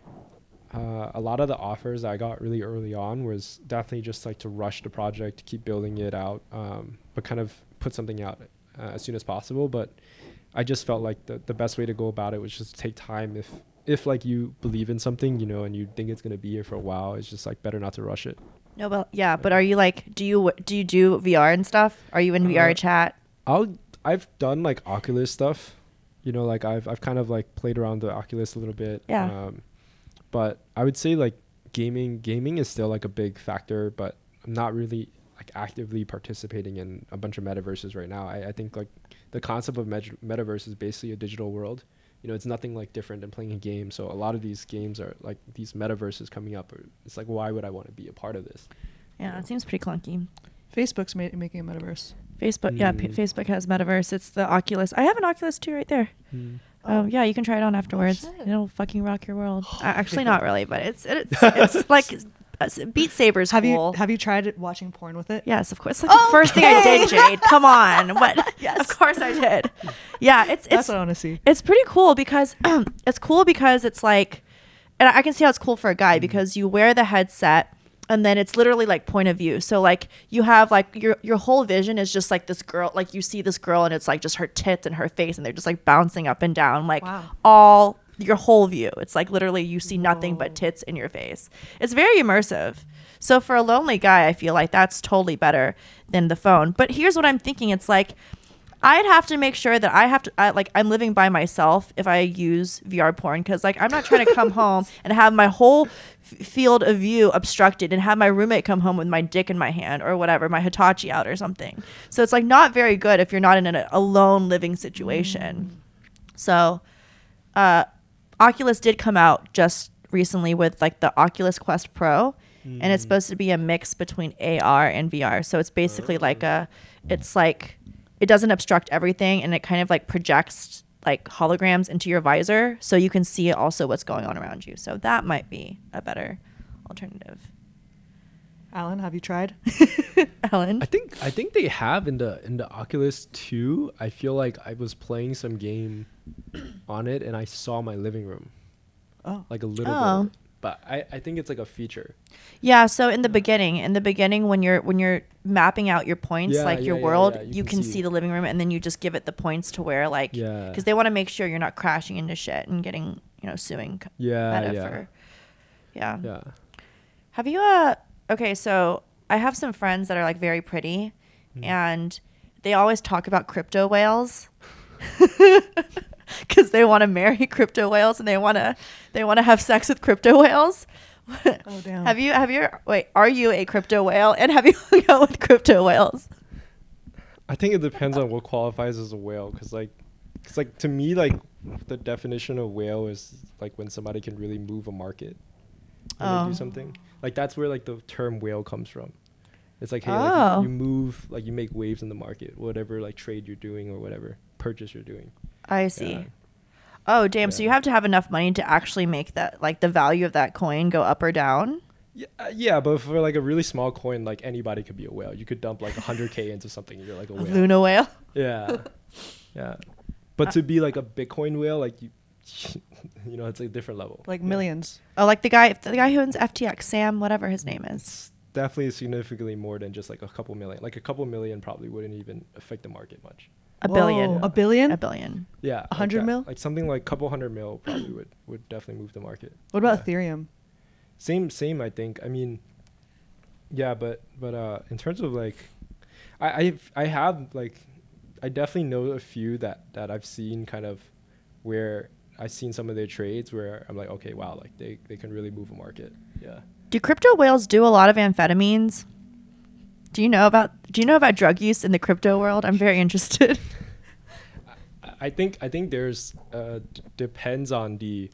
uh, a lot of the offers I got really early on was definitely just like to rush the project, keep building it out, um, but kind of put something out uh, as soon as possible. But I just felt like the the best way to go about it was just take time. If if like you believe in something, you know, and you think it's gonna be here for a while, it's just like better not to rush it. No, but yeah, but are you like do you do you do V R and stuff? Are you in V R Uh, chat? I'll I've done like Oculus stuff, you know, like I've I've kind of like played around the Oculus a little bit. Yeah. Um, but I would say like gaming gaming is still like a big factor, but I'm not really like actively participating in a bunch of metaverses right now. I, I think like the concept of met- metaverse is basically a digital world. You know, it's nothing like different than playing a game. So a lot of these games are like these metaverses coming up. Or it's like, why would I want to be a part of this? Yeah, it seems pretty clunky. Facebook's ma- making a metaverse. Facebook, yeah, P- Mm. Facebook has metaverse. It's the Oculus. I have an Oculus too, right there. Um, yeah, you can try it on afterwards. shit. It'll fucking rock your world. uh, actually, not really, but it's it's it's like uh, Beat Saber's Have cool. you have you tried it, watching porn with it? Yes, of course. Like the first thing I did, Jade. Come on, what? Yes. Of course I did. Yeah, it's That's it's what I want to see. it's pretty cool because it's cool because it's like, and I can see how it's cool for a guy because you wear the headset and then it's literally like point of view. So like you have like your your whole vision is just like this girl, like you see this girl and it's like just her tits and her face and they're just like bouncing up and down, like Wow. all your whole view. It's like literally you see nothing Whoa. but tits in your face. It's very immersive. So for a lonely guy, I feel like that's totally better than the phone. But here's what I'm thinking. It's like I'd have to make sure that I have to I, like I'm living by myself if I use V R porn because like I'm not trying to come home and have my whole f- field of view obstructed and have my roommate come home with my dick in my hand or whatever, my Hitachi out or something. So it's like not very good if you're not in an alone living situation. So uh, Oculus did come out just recently with like the Oculus Quest Pro. And it's supposed to be a mix between A R and V R. So it's basically like a, it's like, it doesn't obstruct everything and it kind of like projects like holograms into your visor so you can see also what's going on around you. So that might be a better alternative. Alan, have you tried? Ellen? I think I think they have in the in the Oculus two. I feel like I was playing some game on it and I saw my living room, Oh, like a little Oh. bit. But I, I think it's like a feature. Yeah, so in the beginning, in the beginning when you're when you're mapping out your points, Yeah, like your yeah, yeah, world, yeah, you, you can, can see. see. the living room and then you just give it the points to where like Yeah. because they want to make sure you're not crashing into shit and getting, you know, suing c- Yeah, Meta yeah, for yeah. yeah. Have you uh okay, so I have some friends that are like very pretty and they always talk about crypto whales. Cuz they want to marry crypto whales and they want to they want to have sex with crypto whales. oh damn. Have you have you wait, are you a crypto whale and have you hung out with crypto whales? I think it depends on what qualifies as a whale, because like, cause like to me, like the definition of whale is like when somebody can really move a market, when they Oh. do something. Like that's where like the term whale comes from. It's like, hey, Oh. like, you, you move, like you make waves in the market, whatever like trade you're doing or whatever purchase you're doing. I see. Yeah. Oh, damn. So Yeah. you have to have enough money to actually make that like the value of that coin go up or down? Yeah, uh, yeah, but for like a really small coin, like anybody could be a whale. You could dump like one hundred K into something and you're like a A whale. Luna whale? Yeah. Yeah. But to be like a Bitcoin whale, like you, you know, it's a different level. like Yeah. millions. Oh, like the guy the guy who owns F T X, Sam, whatever his name is. It's definitely significantly more than just like a couple million. Like a couple million probably wouldn't even affect the market much. A billion. Whoa, a billion? A billion. Yeah. A hundred like that. mil? Like something like couple hundred mil probably would, would definitely move the market. What about Yeah. Ethereum? Same, same. I think. I mean, yeah, but but uh, in terms of like, I I've, I have like, I definitely know a few that that I've seen kind of where I've seen some of their trades where I'm like, okay, wow, like they, they can really move a market. Yeah. Do crypto whales do a lot of amphetamines? Do you know about do you know about drug use in the crypto world? I'm very interested. I think I think there's uh, d- depends on the.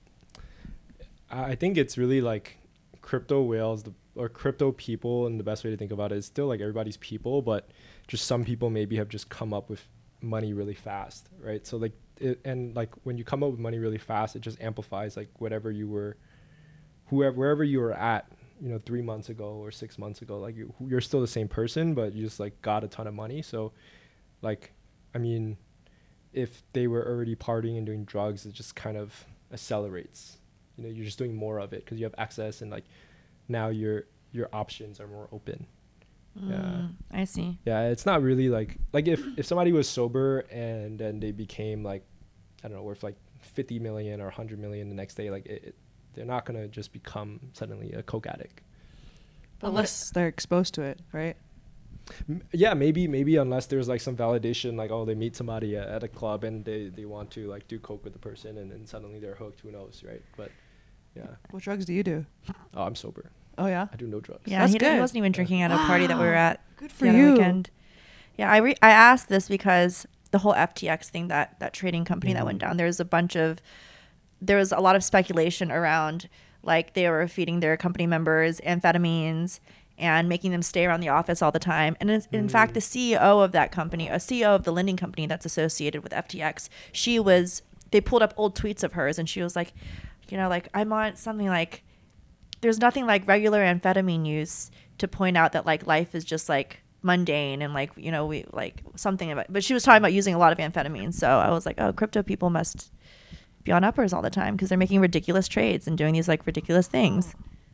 I think it's really like crypto whales the, or crypto people, and the best way to think about it is still like everybody's people, but just some people maybe have just come up with money really fast, right? So like it, and like when you come up with money really fast, it just amplifies like whatever you were, whoever wherever you were at, you know, three months ago or six months ago. Like you, you're still the same person, but you just like got a ton of money. So, like, I mean, if they were already partying and doing drugs, it just kind of accelerates. You know, you're just doing more of it because you have access, and like now your your options are more open. Mm, yeah, I see. yeah. It's not really like like if if somebody was sober and then they became like, I don't know, worth like fifty million or one hundred million the next day, like it, it, they're not gonna just become suddenly a coke addict. But Unless they're exposed to it, right? M- yeah, maybe maybe unless there's like some validation, like oh they meet somebody at, at a club and they they want to like do coke with the person, and then suddenly they're hooked. Who knows, right? But yeah. What drugs do you do? Oh, I'm sober. Oh yeah, I do no drugs. Yeah, That's he, didn't- he good. wasn't even drinking at a party that we were at good for the other you. weekend. Yeah, I re- I asked this because the whole F T X thing, that that trading company that went Mhm. down, there's a bunch of there was a lot of speculation around like they were feeding their company members amphetamines and making them stay around the office all the time. And in, in fact, the C E O of that company, a C E O of the lending company that's associated with F T X, she was, they pulled up old tweets of hers and she was like, you know, like I'm on something like, there's nothing like regular amphetamine use to point out that like life is just like mundane and like, you know, we like something about, but she was talking about using a lot of amphetamines. So I was like, oh, crypto people must be on uppers all the time because they're making ridiculous trades and doing these like ridiculous things.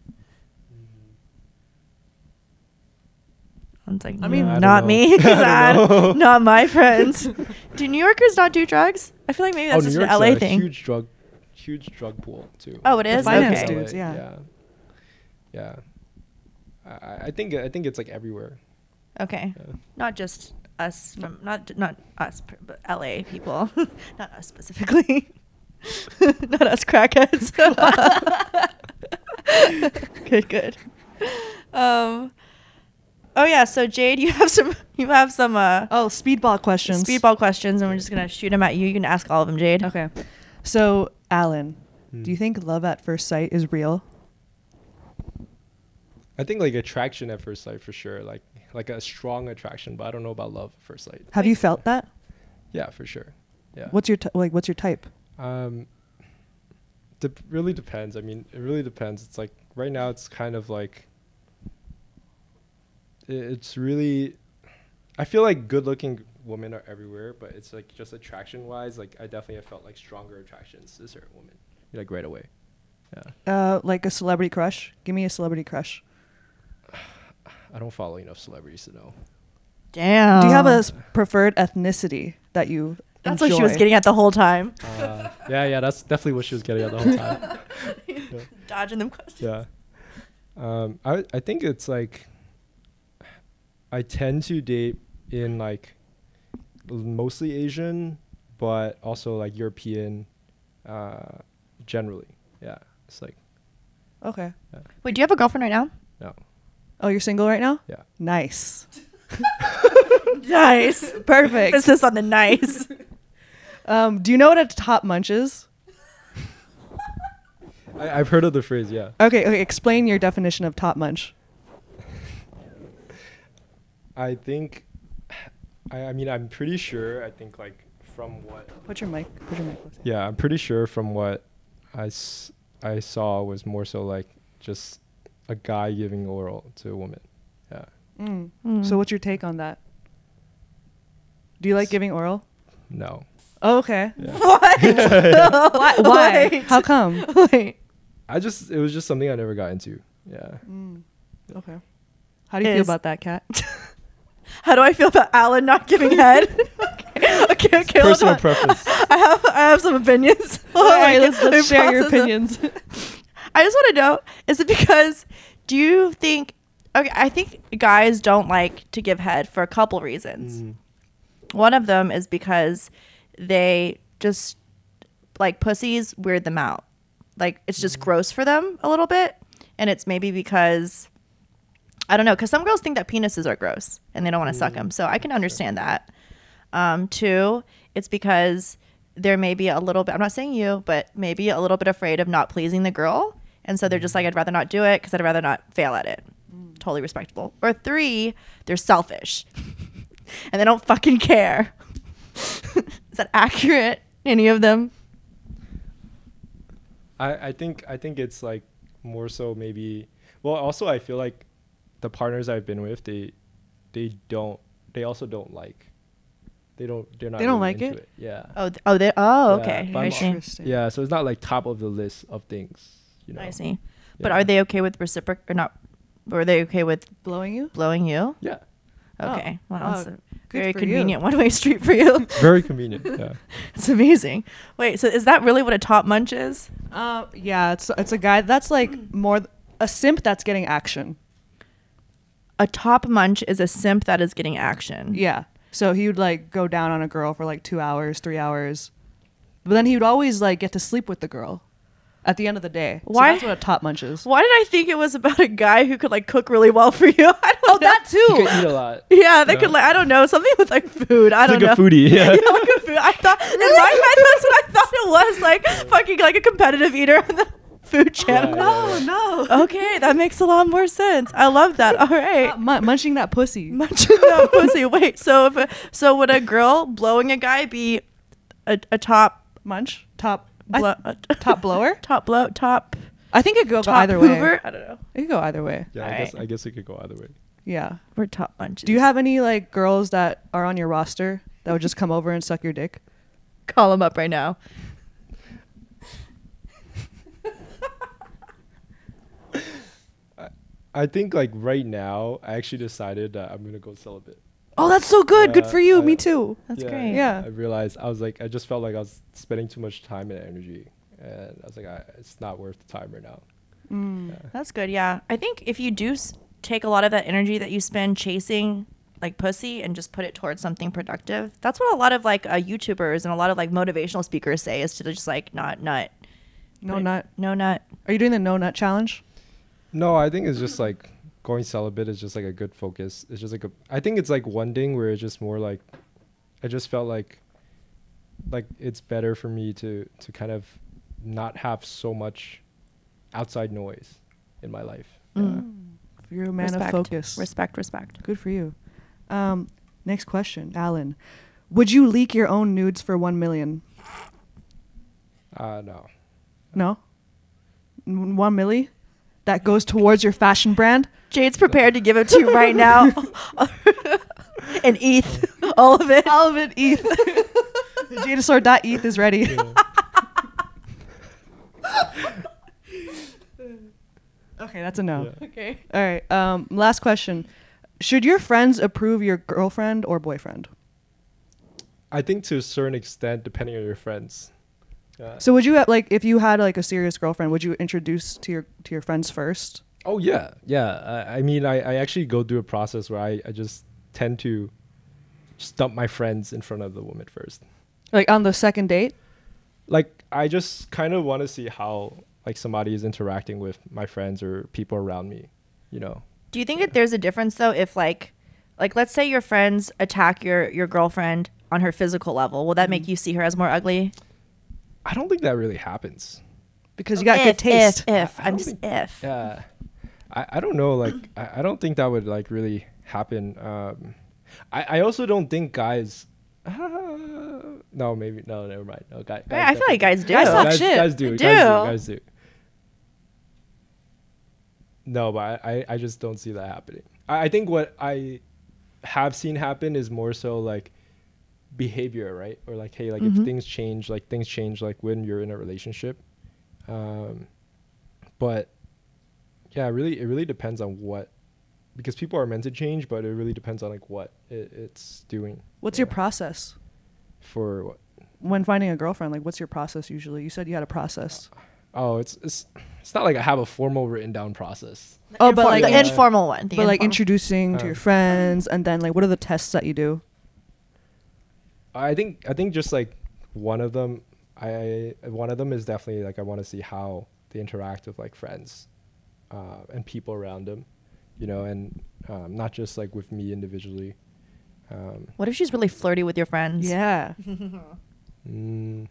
It's like, I mean, Yeah, I don't not know. me, 'cause I don't I- know. not my friends. Do New Yorkers not do drugs? I feel like maybe that's oh, New just York's an L A a thing. huge drug, huge drug pool too. Oh, it The is? finance Okay. dudes, yeah. yeah, yeah. I, I think I think it's like everywhere. Okay. Yeah. Not just us from not not us per- but L A people. Not us specifically. Not us crackheads. Okay, good. Um Oh yeah, so Jade, you have some you have some uh Oh, speedball questions. speedball questions and we're just going to shoot them at you. You can ask all of them, Jade. Okay. So, Alan, Hmm. do you think love at first sight is real? I think like attraction at first sight for sure, like like a strong attraction, but I don't know about love at first sight. Have you felt that? Yeah, for sure. Yeah. What's your t- like? What's your type? Um, dep really depends. I mean, it really depends. It's like right now, it's kind of like i- it's really. I feel like good-looking women are everywhere, but it's like just attraction-wise. Like I definitely have felt like stronger attractions to certain women, like right away. Yeah, Uh, like a celebrity crush. Give me a celebrity crush. I don't follow enough celebrities to know. Damn. Do you have a s- preferred ethnicity that you? That's what she was enjoy? getting at the whole time. Uh, yeah, yeah, that's definitely what she was getting at the whole time. Dodging them questions. Yeah. Um, I I think it's like I tend to date in like l- mostly Asian, but also like European, uh, generally. Yeah, it's like Okay. Wait, do you have a girlfriend right now? no. Oh, you're single right now? Yeah. Nice. Nice. Perfect. Emphasis on the nice. Um, do you know what a top munch is? I, I've heard of the phrase. Yeah. Okay, okay. Explain your definition of top munch. I think. I, I mean, I'm pretty sure. I think like from what. Put your mic. Put your mic. close. Yeah, I'm pretty sure from what I, s- I saw was more so like just a guy giving oral to a woman. Yeah. Mm. Mm. So, what's your take on that? Do you like giving oral? No. Oh, okay. Yeah. What? Why? Why? Wait. How come? Wait. I just it was just something I never got into. Yeah. Mm. Okay. How do you feel Is- about that, Kat? How do I feel about Alan not giving head? okay, okay, okay. hold Personal on. preference. I have I have some opinions. All right, let's, Let me let's share your process them. opinions. I just want to know: is it because? Do you think? Okay, I think guys don't like to give head for a couple reasons. Mm. One of them is because they just like pussies weird them out. Like it's just gross for them a little bit, and it's maybe because I don't know, because some girls think that penises are gross and they don't want to suck them. So I can understand that. Um, two, it's because there may be a little bit, I'm not saying you, but maybe a little bit afraid of not pleasing the girl. And so they're just like, I'd rather not do it because I'd rather not fail at it. Mm. Totally respectable. Or three, they're selfish and they don't fucking care. Is that accurate? Any of them? I, I think I think it's like more so maybe, well, also I feel like the partners I've been with, they they don't, they also don't like, they don't, they're not They don't really like into it? Yeah. Oh, th- oh, they, oh, Yeah, okay. but I I'm- see. Interesting. Yeah, so it's not like top of the list of things, you know. I see. But Yeah. are they okay with reciproc or not? Or are they okay with Blowing you? blowing you? Yeah, Okay. Oh, Wow. oh, It's a good very for convenient one-way street for you. very convenient. Yeah. It's amazing. Wait, so is that really what a top munch is? Uh, yeah, it's it's a guy that's like more a simp that's getting action. A top munch is a simp that is getting action. Yeah. So he would like go down on a girl for like two hours, three hours, but then he would always like get to sleep with the girl at the end of the day. So Why- that's what a top munch is. Why did I think it was about a guy who could like cook really well for you? I don't Oh, know. that You too. can eat a lot. Yeah, they No. could like I don't know something with like food. I It's don't like know. a foodie. Yeah. Yeah, like a food. I thought in my head that's what I thought it was, like fucking like a competitive eater on the food channel. Yeah, yeah, No, no. Okay, that makes a lot more sense. I love that. All right. Uh, mun- munching that pussy. Munching that pussy. Wait, so if a, so would a girl blowing a guy be a, a top Munch. Top. I blow, th- a, top blower. top blow top I think it could go top either way. hoover? I don't know. It could go either way. Yeah, I Alright. guess I guess it could go either way. Yeah. We're top munches. Do you have any like girls that are on your roster that would just come over and suck your dick? call them up right now? I think like right now, I actually decided that I'm gonna go celibate. Oh, that's so good. Good Yeah, for you. I- Me too. That's Yeah, great. Yeah. I realized I was like, I just felt like I was spending too much time and energy, and I was like, I, it's not worth the time right now. Mm. Yeah. That's good. Yeah. I think if you do s- take a lot of that energy that you spend chasing like pussy and just put it towards something productive, that's what a lot of like uh, YouTubers and a lot of like motivational speakers say is to just like not nut. No Put it- nut. No nut. Are you doing the no nut challenge? No, I think it's just like going celibate is just like a good focus. It's just like a, I think it's like one thing where it's just more like, I just felt like, like it's better for me to to kind of not have so much outside noise in my life. Mm. You're a man Respect. of focus. Respect, respect. Good for you. Um, next question, Alan. Would you leak your own nudes for one million? Uh, no. No. N- One milli? That goes towards your fashion brand? Jade's prepared to give it to you right now. And E T H, all of it. All of it, E T H. Jadasaur dot E T H is ready. Yeah. Okay, that's a no. Yeah. Okay. All right. Um, last question. Should your friends approve your girlfriend or boyfriend? I think to a certain extent, depending on your friends. Yeah. So would you have, like, if you had like a serious girlfriend, would you introduce to your to your friends first? Oh yeah, yeah. I, I mean, I, I actually go through a process where I, I just tend to stump my friends in front of the woman first. Like on the second date? Like I just kind of want to see how like somebody is interacting with my friends or people around me, you know. Do you think that there's a difference though if like like let's say your friends attack your your girlfriend on her physical level, will that make you see her as more ugly? I don't think that really happens. Because you got if, good taste. If, if. I I'm don't just think- if. Yeah. I, I don't know, like I, I don't think that would like really happen. Um I, I also don't think guys no, maybe no, never mind. No, guy, Yeah, I feel like guys do. Guys No, talk guys, shit. guys do. They Guys do. do. Guys do. No, but I, I, I just don't see that happening. I, I think what I have seen happen is more so like behavior, right? Or like, hey, like Mhm. if things change, like things change like when you're in a relationship. Um, but yeah, really, it really depends on what, because people are meant to change, but it really depends on like what it, it's doing. What's Yeah. your process For what? when finding a girlfriend? Like, what's your process usually? You said you had a process. Oh, it's it's it's not like I have a formal written down process. Oh, but Infor- like the uh, informal one. the But like informal. introducing to Uh. your friends, and then like, what are the tests that you do? I think I think just like one of them, I one of them is definitely like I want to see how they interact with like friends, uh, and people around them, you know, and um, not just like with me individually. Um, What if she's really flirty with your friends? Yeah. mm,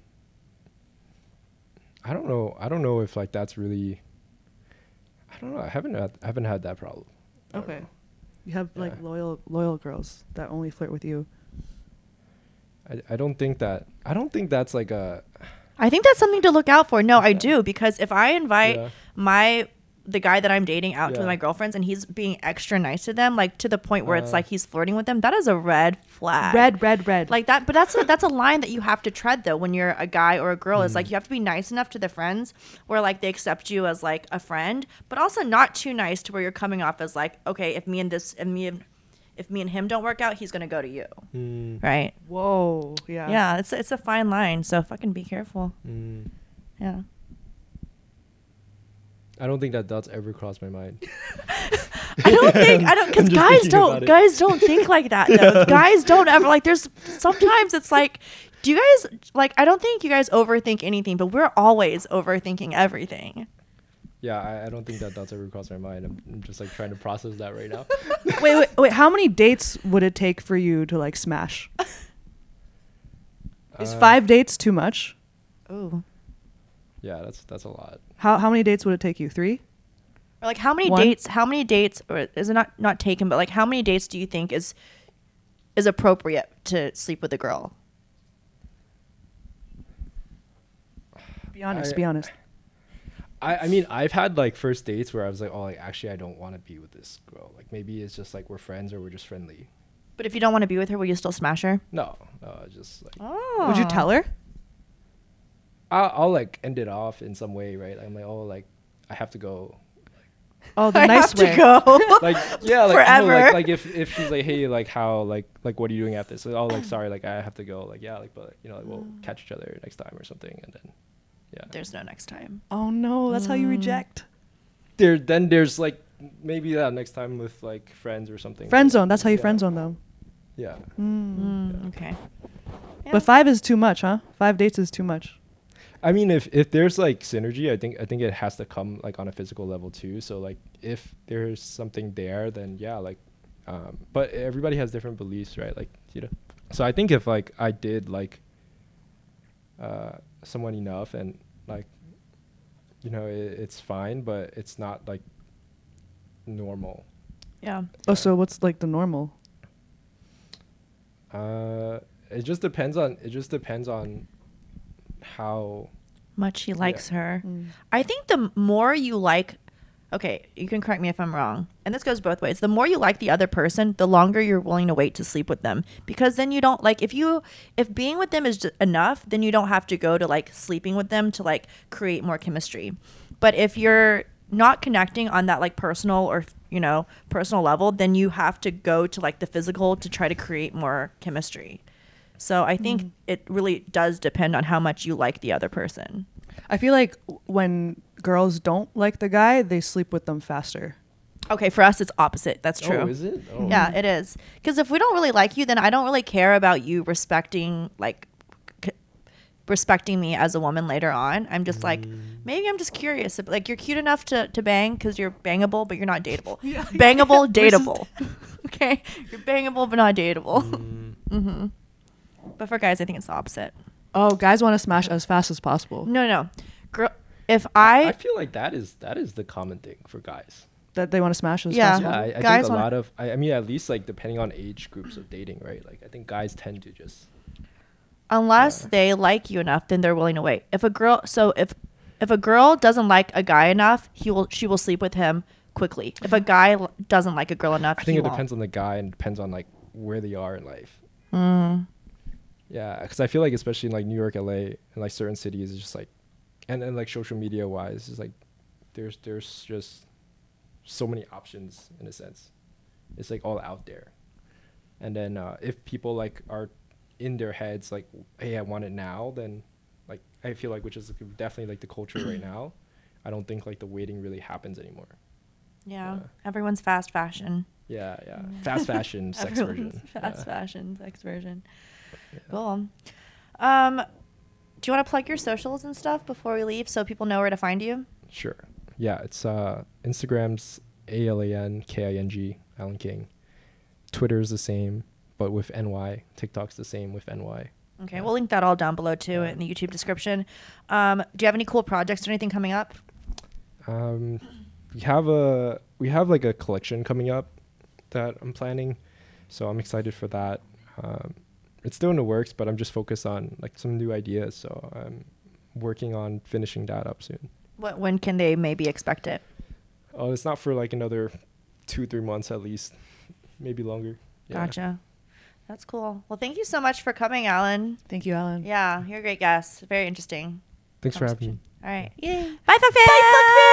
I don't know. I don't know if like that's really. I don't know. I haven't had, I haven't had that problem. I don't Okay. know. You have like Yeah. loyal loyal girls that only flirt with you. I, I don't think that I don't think that's like a I think that's something to look out for. No, I Yeah. do, because if I invite yeah. my the guy that I'm dating out to Yeah. my girlfriends and he's being extra nice to them, like to the point where it's Uh. like he's flirting with them, that is a red flag. Red, red, red. Like that, but that's a, that's a line that you have to tread though when you're a guy or a girl. Is Mm. like you have to be nice enough to the friends where like they accept you as like a friend, but also not too nice to where you're coming off as like, okay, if me and this and me and if me and him don't work out, he's gonna go to you, Mm, right? Whoa. Yeah. Yeah, it's it's a fine line, so fucking be careful. mm. Yeah. I don't think that does ever cross my mind. I don't think I don't because I'm just guys thinking don't about it. guys don't think like that though. Guys don't ever like. There's sometimes it's like, do you guys like? I don't think you guys overthink anything, but we're always overthinking everything. Yeah, I, I don't think that does ever cross my mind. I'm, I'm just like trying to process that right now. Wait, wait, wait. How many dates would it take for you to like smash? Is Uh, five dates too much? Ooh. Yeah, that's that's a lot. How how many dates would it take you? Three? Or like how many One? dates? How many dates? Or is it not not taken? But like how many dates do you think is is appropriate to sleep with a girl? Be honest. I- be honest. I, I mean, I've had like first dates where I was like, oh, like actually, I don't want to be with this girl. Like maybe it's just like we're friends or we're just friendly. But if you don't want to be with her, will you still smash her? No, no, it's just like Oh. Would you tell her? I'll, I'll like end it off in some way, right? I'm like, oh, like I have to go. Oh, the I nice have way. to go. Like yeah, like Forever. no, like like if if she's like, hey, like how like like what are you doing after this? Like, oh, like sorry, like I have to go. Like yeah, like but you know like, we'll catch each other next time or something, and then yeah. There's no next time. Oh no, that's how you reject. There then there's like maybe that next time with like friends or something. Friend zone. That's how you Yeah. friend zone them. Yeah. Mm, okay. Yeah. But five is too much, huh? Five dates is too much. I mean, if if there's like synergy, I think I think it has to come like on a physical level too. So like if there's something there, then yeah, like, um, but everybody has different beliefs, right? Like you know, so I think if like I did like, uh, someone enough and like, you know, it, it's fine, but it's not like normal. Yeah. Oh, so what's like the normal? Uh, it just depends on it just depends on how. Much he likes her. Mm. I think the more you like, okay, you can correct me if I'm wrong, and this goes both ways. The more you like the other person, the longer you're willing to wait to sleep with them, because then you don't like if you if being with them is just enough, then you don't have to go to like sleeping with them to like create more chemistry. But if you're not connecting on that like personal or you know personal level, then you have to go to like the physical to try to create more chemistry. So I think Mm. it really does depend on how much you like the other person. I feel like when girls don't like the guy, they sleep with them faster. Okay, for us it's opposite. That's true. Oh, is it? Oh. Yeah, it is. Because if we don't really like you, then I don't really care about you respecting like c- respecting me as a woman later on. I'm just like, maybe I'm just curious. Like you're cute enough to, to bang because you're bangable, but you're not dateable. Yeah. Bangable, Versus- dateable. Okay, you're bangable but not dateable. Mm. hmm But for guys, I think it's the opposite. Oh, guys want to smash as fast as possible. No, no, girl. If I I, feel like that is that is the common thing for guys. That they want to smash as Yeah. fast as Yeah, possible. I, I Guys think a wanna- lot of. I, I mean, at least like depending on age groups of dating, right? Like I think guys tend to just. unless Yeah. they like you enough, then they're willing to wait. If a girl, so if if a girl doesn't like a guy enough, he will she will sleep with him quickly. If a guy l- doesn't like a girl enough, I think he it won't. depends on the guy and depends on like where they are in life. Mm. Yeah, because I feel like especially in like New York, L A, and like certain cities, it's just like, and then like social media wise, it's like, there's there's just so many options in a sense. It's like all out there, and then uh, if people like are in their heads like, hey, I want it now, then like I feel like which is definitely like the culture right now. I don't think like the waiting really happens anymore. Yeah. Yeah. Everyone's fast fashion. Yeah, yeah, fast fashion, sex Everyone's version. Fast Yeah. fashion, sex version. Yeah. Cool. Um, Do you want to plug your socials and stuff before we leave so people know where to find you? Sure. Yeah, it's uh, Instagram's A L A N K I N G, Alan King. Twitter's the same, but with N Y. TikTok's the same with N Y. Okay, Yeah. we'll link that all down below too Yeah. in the YouTube description. Um, do you have any cool projects or anything coming up? Um, we have a we have like a collection coming up that I'm planning, so I'm excited for that. Um, it's still in the works, but I'm just focused on like some new ideas. So I'm working on finishing that up soon. What, when can they maybe expect it? Oh, it's not for like another two three months at least, maybe longer. Yeah. Gotcha. That's cool. Well, thank you so much for coming, Alan. Thank you, Alan. Yeah, you're a great guest. Very interesting. Thanks for having me. All right. Yay. Bye, Fuckfam! Bye, Fuckfam!